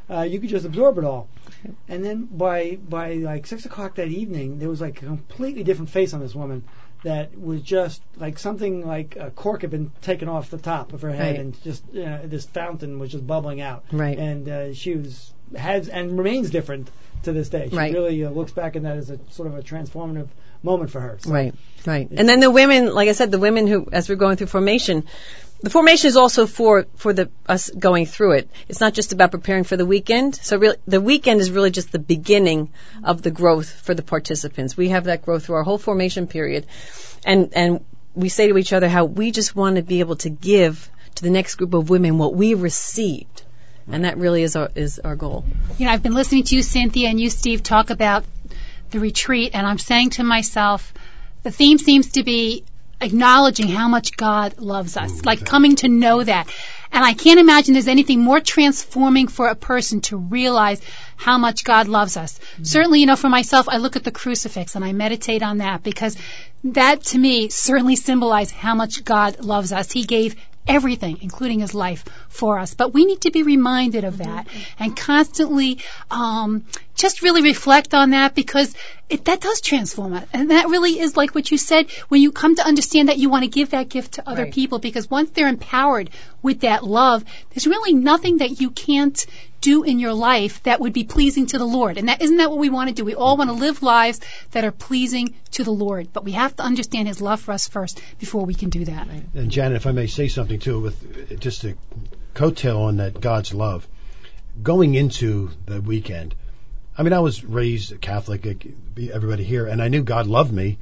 you could just absorb it all. And then by like 6 o'clock that evening, there was like a completely different face on this woman that was just like something like a cork had been taken off the top of her head, and just this fountain was just bubbling out. Right. And she has and remains different to this day. She really looks back on that as a sort of a transformative moment for her. So right. And then the women, like I said, the women who, as we're going through formation, the formation is also for us going through it. It's not just about preparing for the weekend. So really, the weekend is really just the beginning of the growth for the participants. We have that growth through our whole formation period. And we say to each other how we just want to be able to give to the next group of women what we received. And that really is our goal. You know, I've been listening to you, Cynthia, and you, Steve, talk about the retreat, and I'm saying to myself, the theme seems to be acknowledging how much God loves us, like coming to know that. And I can't imagine there's anything more transforming for a person to realize how much God loves us. Certainly, you know, for myself, I look at the crucifix and I meditate on that, because that to me certainly symbolized how much God loves us. He gave everything, including his life, for us. But we need to be reminded of that and constantly just really reflect on that, because that does transform us. And that really is like what you said, when you come to understand that you want to give that gift to other people, because once they're empowered with that love, there's really nothing that you can't do in your life that would be pleasing to the Lord. And isn't that what we want to do? We all want to live lives that are pleasing to the Lord, but we have to understand his love for us first before we can do that. And Janet, if I may say something too, with just a coattail on that God's love, going into the weekend, I mean, I was raised Catholic, everybody here, and I knew God loved me,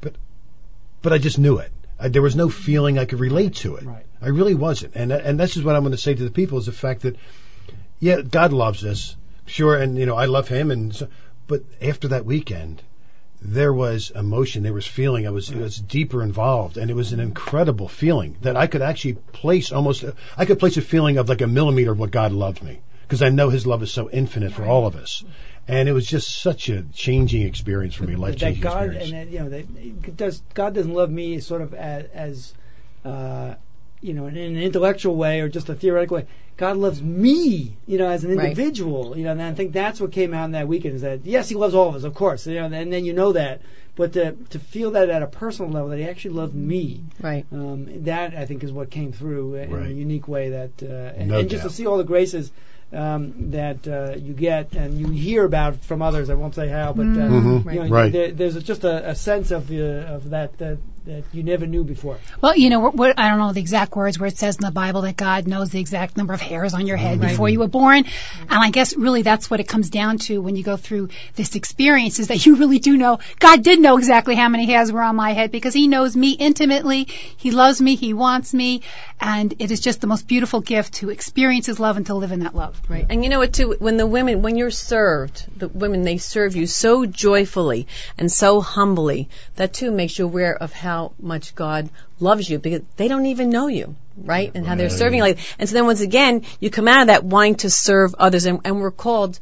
but I just knew it. There was no feeling I could relate to it. Right. I really wasn't. And this is what I'm going to say to the people, is the fact that, yeah, God loves us, sure, and, you know, I love him, but after that weekend, there was emotion, there was feeling, it was deeper involved, and it was an incredible feeling that I could actually place a feeling of like a millimeter of what God loved me, because I know his love is so infinite for all of us. And it was just such a changing experience for me, life-changing experience. And you know, God doesn't love me sort of as you know, in an intellectual way or just a theoretical way. God loves me, you know, as an individual, you know, and I think that's what came out in that weekend, is that, yes, he loves all of us, of course, you know, and then you know that, but to feel that at a personal level, that he actually loved me, that I think is what came through in a unique way, that, and just to see all the graces that you get and you hear about from others. I won't say how, but you know, there's just a sense of that you never knew before. Well, you know, I don't know the exact words where it says in the Bible that God knows the exact number of hairs on your head before you were born. And I guess really that's what it comes down to when you go through this experience, is that you really do know. God did know exactly how many hairs were on my head, because he knows me intimately. He loves me. He wants me. And it is just the most beautiful gift to experience his love and to live in that love. Right. And you know what, too, when you're served, the women, they serve you so joyfully and so humbly, that too makes you aware of how much God loves you, because they don't even know you, right? And how they're serving like, and so then once again, you come out of that wanting to serve others, and we're called,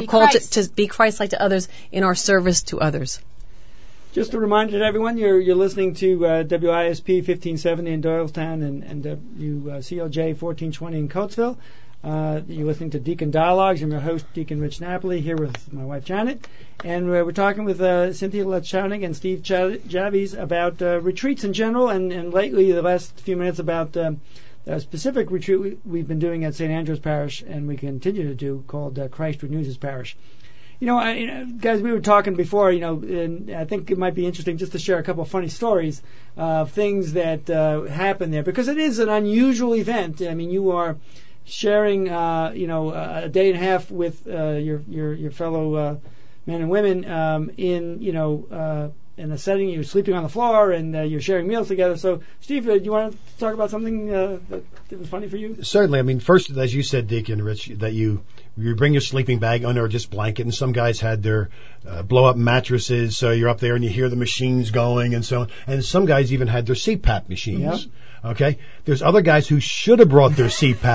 to be Christ-like to others in our service to others. Just a reminder to everyone, you're listening to WISP 1570 in Doylestown and WCLJ 1420 in Coatesville. You're listening to Deacon Dialogues. I'm your host, Deacon Rich Napoli, here with my wife, Janet. And we're talking with Cynthia Letchownik and Steve Javies about retreats in general, and lately, the last few minutes, about a specific retreat we've been doing at St. Andrew's Parish, and we continue to do, called Christ Renews His Parish. You know, guys, we were talking before, you know, and I think it might be interesting just to share a couple of funny stories of things that happen there, because it is an unusual event. I mean, you are sharing, you know, a day and a half with your fellow men and women in, you know, in a setting. You're sleeping on the floor and you're sharing meals together. So, Steve, do you want to talk about something that was funny for you? Certainly. I mean, first, as you said, Deacon Rich, that you bring your sleeping bag under, or just blanket, and some guys had their blow-up mattresses, so you're up there and you hear the machines going and so on. And some guys even had their CPAP machines. Yep. Okay? There's other guys who should have brought their CPAP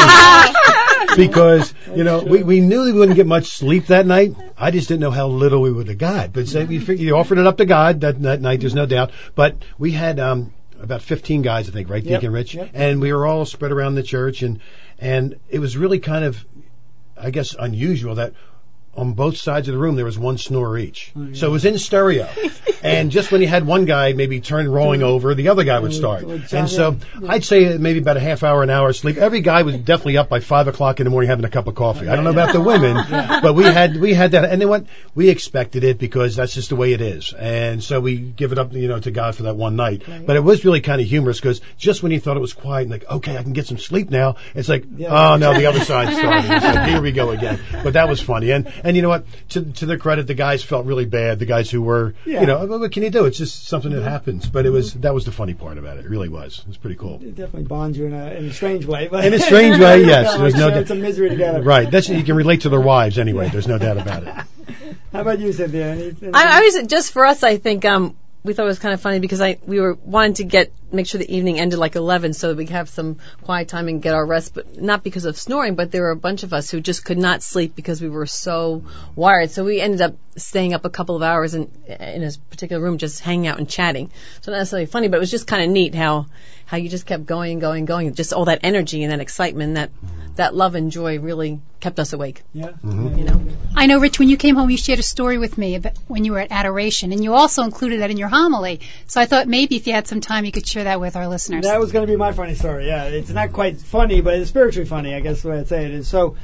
machines, because, you know, we knew we wouldn't get much sleep that night. I just didn't know how little we would have got. But you offered it up to God that night, there's no doubt. But we had about 15 guys, I think, right, Deacon Rich? Yep. And we were all spread around the church, and it was really kind of, I guess, unusual that on both sides of the room there was one snore each. So it was in stereo. And just when you had one guy maybe turn rolling over, the other guy would start. And so I'd say maybe about a half hour, an hour of sleep. Every guy was definitely up by 5 o'clock in the morning having a cup of coffee. I don't know about the women, but we had that. And then what? We expected it because that's just the way it is. And so we give it up, to God for that one night. But it was really kind of humorous because just when you thought it was quiet and like, okay, I can get some sleep now, it's like, oh no, the other side started. It's like, here we go again. But that was funny. And you know what? To their credit, the guys felt really bad. The guys who were, what can you do? It's just something that happens. But that was the funny part about it. It really was. It was pretty cool. It definitely bonds you in a strange way. But in a strange way, yes. There's no it's a misery together. Right. You can relate to their wives anyway. There's no doubt about it. How about you, Cynthia? I was just for us. I think we thought it was kind of funny because we were wanting to make sure the evening ended like 11 so that we could have some quiet time and get our rest, but not because of snoring, but there were a bunch of us who just could not sleep because we were so wired. So we ended up staying up a couple of hours in a particular room just hanging out and chatting. So not necessarily funny, but it was just kind of neat how you just kept going. Just all that energy and that excitement, that love and joy really kept us awake. Yeah. Mm-hmm. I know, Rich, when you came home, you shared a story with me about when you were at Adoration, and you also included that in your homily. So I thought maybe if you had some time, you could share that with our listeners. That was going to be my funny story, yeah. It's not quite funny, but it's spiritually funny, I guess the way I'd say it is. So,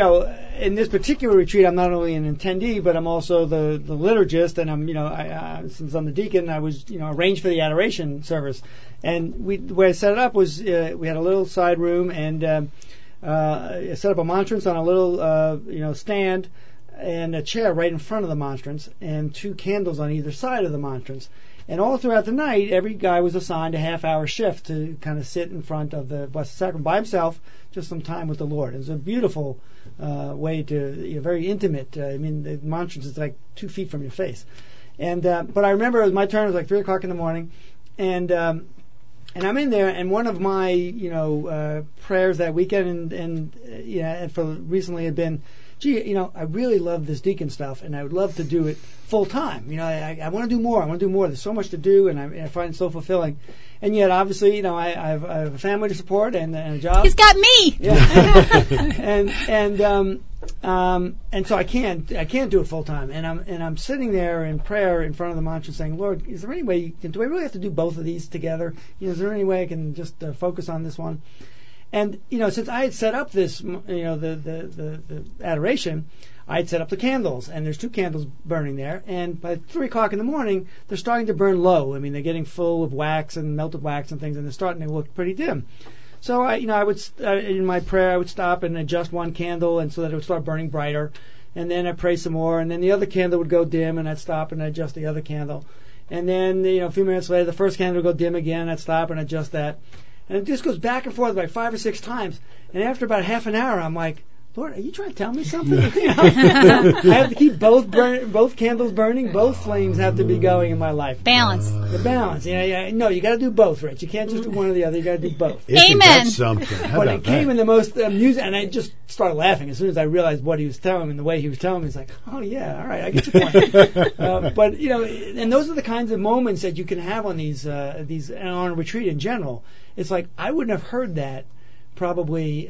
in this particular retreat, I'm not only an attendee, but I'm also the liturgist, and I'm, since I'm the deacon, I was, arranged for the Adoration service. And the way I set it up was, we had a little side room, and I set up a monstrance on a little, stand, and a chair right in front of the monstrance, and 2 candles on either side of the monstrance. And all throughout the night, every guy was assigned a half-hour shift to kind of sit in front of the Blessed Sacrament by himself, just some time with the Lord. It was a beautiful way to, very intimate. The monstrance is like 2 feet from your face. And but I remember it was my turn. It was like 3 o'clock in the morning, and I'm in there, and one of my prayers that weekend and for recently had been, I really love this deacon stuff, and I would love to do it full time. I want to do more. There's so much to do, and I find it so fulfilling. And yet, obviously, I have a family to support and a job. He's got me. Yeah. And so I can't do it full time. And I'm sitting there in prayer in front of the monstrance saying, Lord, is there any way? Do I really have to do both of these together? Is there any way I can just focus on this one? And since I had set up this, the adoration, I had set up the candles, and there's 2 candles burning there. And by 3 o'clock in the morning, they're starting to burn low. They're getting full of wax and melted wax and things, and they're starting to look pretty dim. So I would in my prayer I would stop and adjust one candle, and so that it would start burning brighter. And then I'd pray some more, and then the other candle would go dim, and I'd stop and adjust the other candle. And then a few minutes later, the first candle would go dim again. I'd stop and adjust that. And it just goes back and forth like 5 or 6 times. And after about half an hour, I'm like, Lord, are you trying to tell me something? I have to keep both candles burning. Both flames have to be going in my life. Balance. The balance. No, you got to do both, Rich. You can't just do one or the other. You got to do both. Amen. That's something. How but about it came that? in the most music, and I just started laughing as soon as I realized what he was telling me and the way he was telling me. It's like, oh yeah, all right, I get your point. But and those are the kinds of moments that you can have on these on a retreat in general. It's like I wouldn't have heard that. Probably,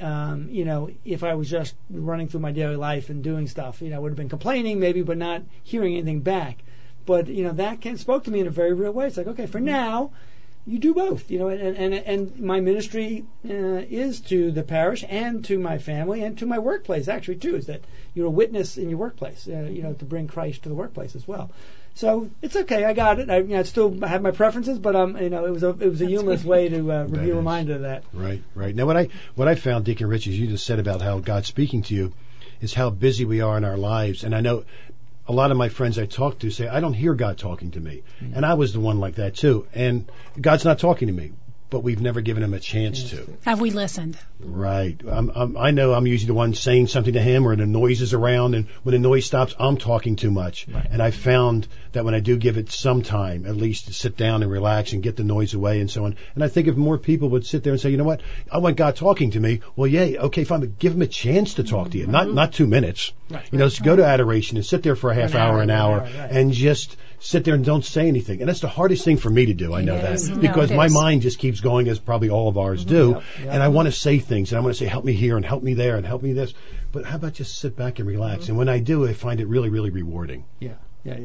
if I was just running through my daily life and doing stuff, I would have been complaining maybe, but not hearing anything back. But, that spoke to me in a very real way. It's like, okay, for now, you do both, and my ministry is to the parish and to my family and to my workplace, actually, too, is that you're a witness in your workplace, to bring Christ to the workplace as well. So it's okay. I got it. I still have my preferences, but it was a humorous way to be reminded of that. Right. Now, what I found, Deacon Rich, as you just said about how God's speaking to you, is how busy we are in our lives. And I know a lot of my friends I talk to say, I don't hear God talking to me. Mm-hmm. And I was the one like that too. And God's not talking to me, but we've never given him a chance to. Have we listened? Right. I know I'm usually the one saying something to him, or the noise is around, and when the noise stops, I'm talking too much. Right. And I found that when I do give it some time, at least to sit down and relax and get the noise away and so on. And I think if more people would sit there and say, you know what, I want God talking to me. Well, yeah, okay, fine, but give him a chance to talk to you. Not 2 minutes. Right. Go to adoration and sit there for a half hour, an hour, and just sit there and don't say anything. And that's the hardest thing for me to do. I know Yes. that No, because it my is. mind just keeps going, as probably all of ours do. Yep. And I want to say things, and I want to say, help me here and help me there and help me this. But how about just sit back and relax? And when I do, I find it really, really rewarding. Yeah.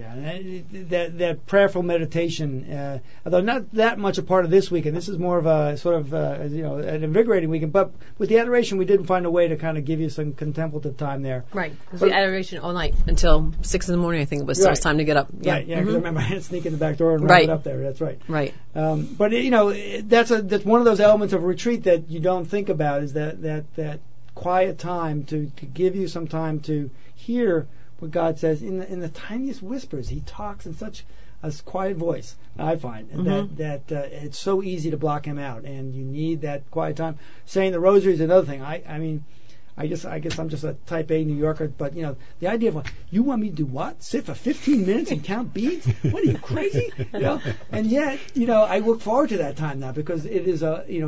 And that prayerful meditation, although not that much a part of this weekend, this is more of a sort of an invigorating weekend. But with the adoration, we did find a way to kind of give you some contemplative time there. Right. Because we had adoration all night until 6 in the morning, I think it was. So it was time to get up. Yeah. Right. Yeah. Because I remember I had to sneak in the back door and wrap Right. it up there. That's right. Right. But that's one of those elements of retreat that you don't think about, is that quiet time to give you some time to hear what God says in the tiniest whispers. He talks in such a quiet voice, I find, that it's so easy to block him out, and you need that quiet time. Saying the rosary is another thing. I guess I'm just a type A New Yorker, but the idea of you want me to do what? Sit for 15 minutes and count beads? What are you, crazy? And yet, I look forward to that time now, because it is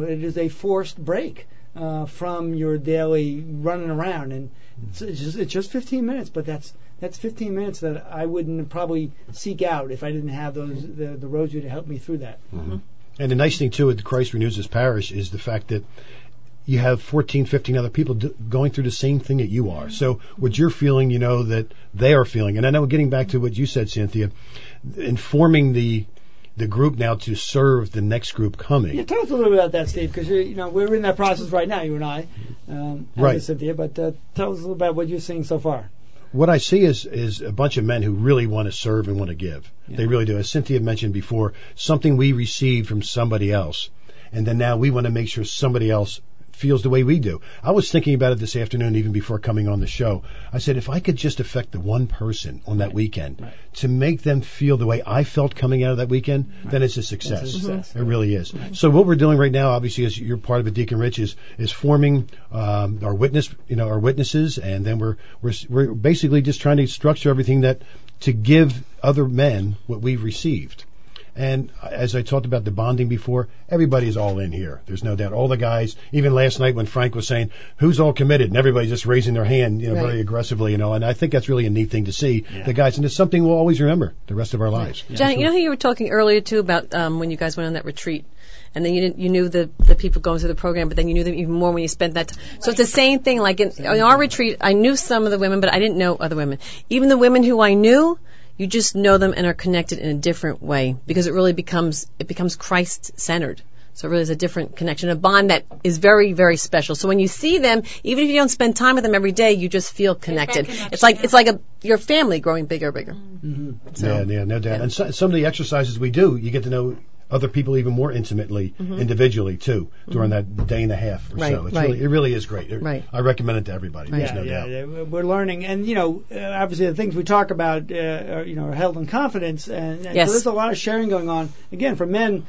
a forced break from your daily running around, and it's just 15 minutes, but that's 15 minutes that I wouldn't probably seek out if I didn't have the rosary to help me through that. Mm-hmm. And the nice thing too with Christ Renews His Parish is the fact that you have 14, 15 other people going through the same thing that you are. So what you're feeling, that they are feeling. And I know, getting back to what you said, Cynthia, informing the group now to serve the next group coming. Yeah, tell us a little bit about that, Steve, because we're in that process right now, you and I, right, Cynthia. But tell us a little about what you're seeing so far. What I see is a bunch of men who really want to serve and want to give. Yeah. They really do. As Cynthia mentioned before, something we received from somebody else, and then now we want to make sure somebody else feels the way we do. I was thinking about it this afternoon, even before coming on the show. I said, if I could just affect the one person on that weekend to make them feel the way I felt coming out of that weekend, then it's a success. It's a success. It really is. So what we're doing right now, obviously, as you're part of it, Deacon Rich, is forming our witnesses, and then we're basically just trying to structure everything to give other men what we've received. And as I talked about the bonding before, everybody's all in here. There's no doubt. All the guys, even last night when Frank was saying, who's all committed? And everybody's just raising their hand, very aggressively, and I think that's really a neat thing to see, the guys. And it's something we'll always remember the rest of our lives. Yeah. Janet, you know how you were talking earlier, too, about when you guys went on that retreat? And then you knew the people going through the program, but then you knew them even more when you spent that time. So it's the same thing. Like in our retreat, I knew some of the women, but I didn't know other women. Even the women who I knew, you just know them and are connected in a different way, because it really becomes Christ-centered. So it really is a different connection, a bond that is very, very special. So when you see them, even if you don't spend time with them every day, you just feel connected. It's like your family growing bigger. Mm-hmm. So. Yeah, no doubt. Yeah. And some of the exercises we do, you get to know other people even more intimately, individually too, during that day and a half or so. It really is great. I recommend it to everybody. There's no doubt. We're learning, and obviously the things we talk about are held in confidence, and so there's a lot of sharing going on. Again, for men,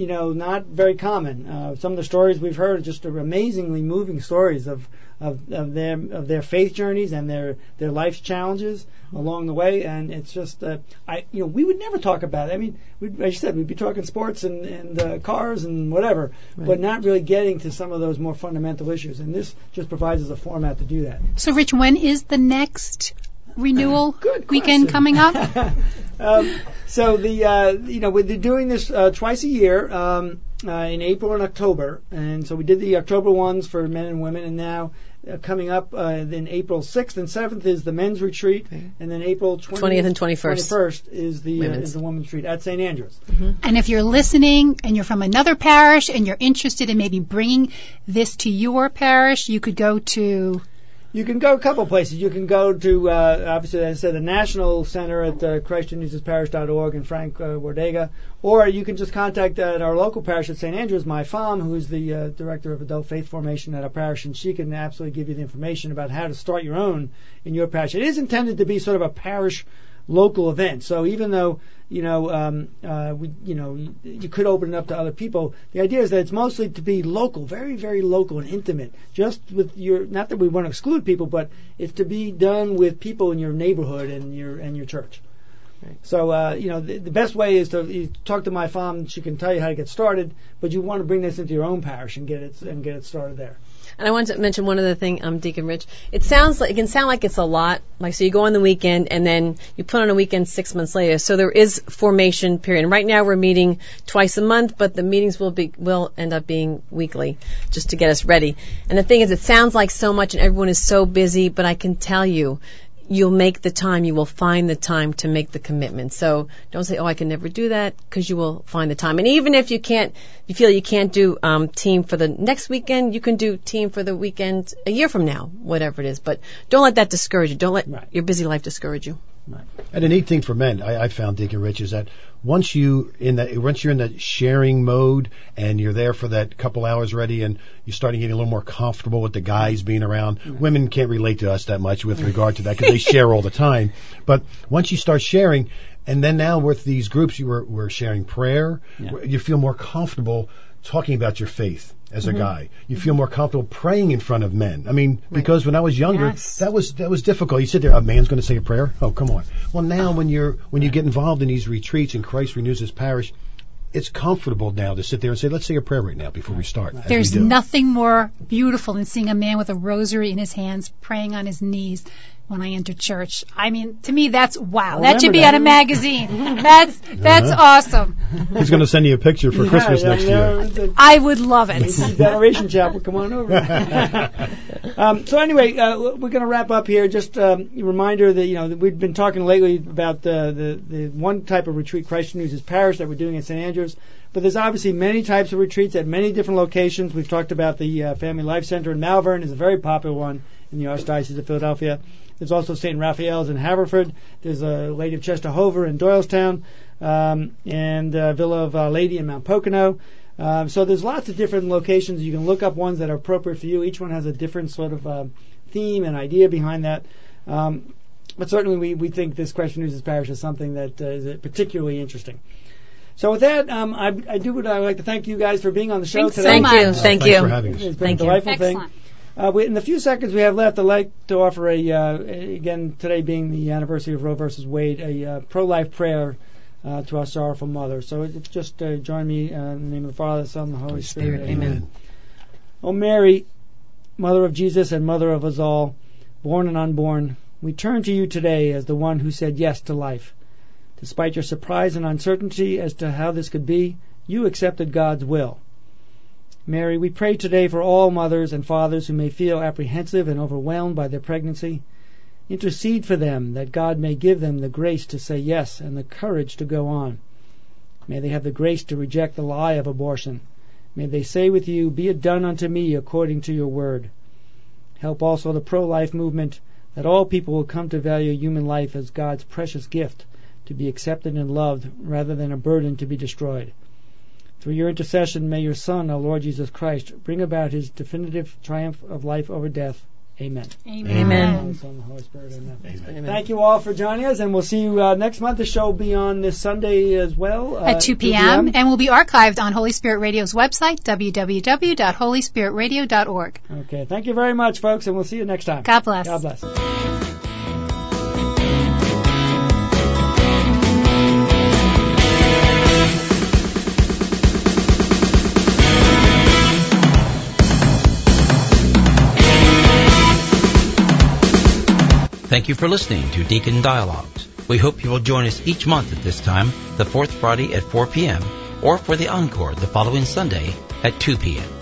not very common. Some of the stories we've heard are just amazingly moving stories of their faith journeys and their life's challenges along the way, and it's just we would never talk about it. I mean, as you said, we'd be talking sports and cars and whatever, but not really getting to some of those more fundamental issues. And this just provides us a format to do that. So, Rich, when is the next renewal weekend coming up? So we're doing this twice a year in April and October, and so we did the October ones for men and women, and now coming up then April 6th and 7th is the men's retreat, and then April 20th and 21st is the women's retreat at St. Andrews. Mm-hmm. And if you're listening and you're from another parish and you're interested in maybe bringing this to your parish, you could go to... You can go a couple places. You can go to, obviously, as I said, the National Center at ChristRenewsHisParish.org and Frank Wardega, or you can just contact our local parish at St. Andrews, my FOM, who is the Director of Adult Faith Formation at our parish, and she can absolutely give you the information about how to start your own in your parish. It is intended to be sort of a parish local event. So even though you could open it up to other people, the idea is that it's mostly to be local, very, very local and intimate. Just with not that we want to exclude people, but it's to be done with people in your neighborhood and your church. So, the best way is to you talk to my mom. She can tell you how to get started, but you want to bring this into your own parish and get it started there. And I wanted to mention one other thing, Deacon Rich. It can sound like it's a lot. Like, so you go on the weekend and then you put on a weekend 6 months later. So there is formation period. And right now we're meeting twice a month, but the meetings will end up being weekly, just to get us ready. And the thing is, it sounds like so much and everyone is so busy, but I can tell you, you'll make the time. You will find the time to make the commitment. So don't say, I can never do that, because you will find the time. And even if you feel you can't do team for the next weekend, you can do team for the weekend a year from now, whatever it is. But don't let that discourage you. Don't let your busy life discourage you. Right. And the neat thing for men, I found, Deacon Rich, is that once you're in that sharing mode and you're there for that couple hours ready and you're starting getting a little more comfortable with the guys being around, women can't relate to us that much with regard to that because they share all the time. But once you start sharing, and then now with these groups, we're sharing prayer, you feel more comfortable talking about your faith as a guy. You feel more comfortable praying in front of men. I mean, because when I was younger, that was difficult. You sit there, a man's going to say a prayer? Oh, come on. Well, now when you get involved in these retreats and Christ Renews His Parish, it's comfortable now to sit there and say, let's say a prayer right now before we start. There's nothing more beautiful than seeing a man with a rosary in his hands praying on his knees when I enter church. I mean, to me, that's wow. That should be on a magazine. That's awesome. He's going to send you a picture for Christmas next year. I would love it. Veneration Chapel, come on over. So anyway, we're going to wrap up here. Just a reminder that we've been talking lately about the one type of retreat, Christ Renews His Parish, that we're doing at St. Andrews. But there's obviously many types of retreats at many different locations. We've talked about the Family Life Center in Malvern is a very popular one in the Archdiocese of Philadelphia. There's also St. Raphael's in Haverford. There's a Lady of Chester Hover in Doylestown, and Villa of Our Lady in Mount Pocono. So there's lots of different locations. You can look up ones that are appropriate for you. Each one has a different sort of theme and idea behind that. But certainly we think this Christ Renews His Parish is something that is particularly interesting. So with that, I would like to thank you guys for being on the show today. Thank you. Thank you. For having us. It's been a delightful thing. In the few seconds we have left, I'd like to offer again, today being the anniversary of Roe versus Wade, a pro-life prayer to our sorrowful mother. So just join me in the name of the Father, the Son, and the Holy Spirit. Amen. O Mary, Mother of Jesus and Mother of us all, born and unborn, we turn to you today as the one who said yes to life. Despite your surprise and uncertainty as to how this could be, you accepted God's will. Mary, we pray today for all mothers and fathers who may feel apprehensive and overwhelmed by their pregnancy. Intercede for them that God may give them the grace to say yes and the courage to go on. May they have the grace to reject the lie of abortion. May they say with you, be it done unto me according to your word. Help also the pro-life movement that all people will come to value human life as God's precious gift to be accepted and loved rather than a burden to be destroyed. Through your intercession, may your Son, our Lord Jesus Christ, bring about His definitive triumph of life over death. Amen. Amen. Son, the Holy Spirit. Amen. Amen. Thank you all for joining us, and we'll see you next month. The show will be on this Sunday as well. At 2 p.m. and will be archived on Holy Spirit Radio's website, www.holyspiritradio.org. Okay. Thank you very much, folks, and we'll see you next time. God bless. God bless. Thank you for listening to Deacon Dialogues. We hope you will join us each month at this time, the fourth Friday at 4 p.m., or for the encore the following Sunday at 2 p.m.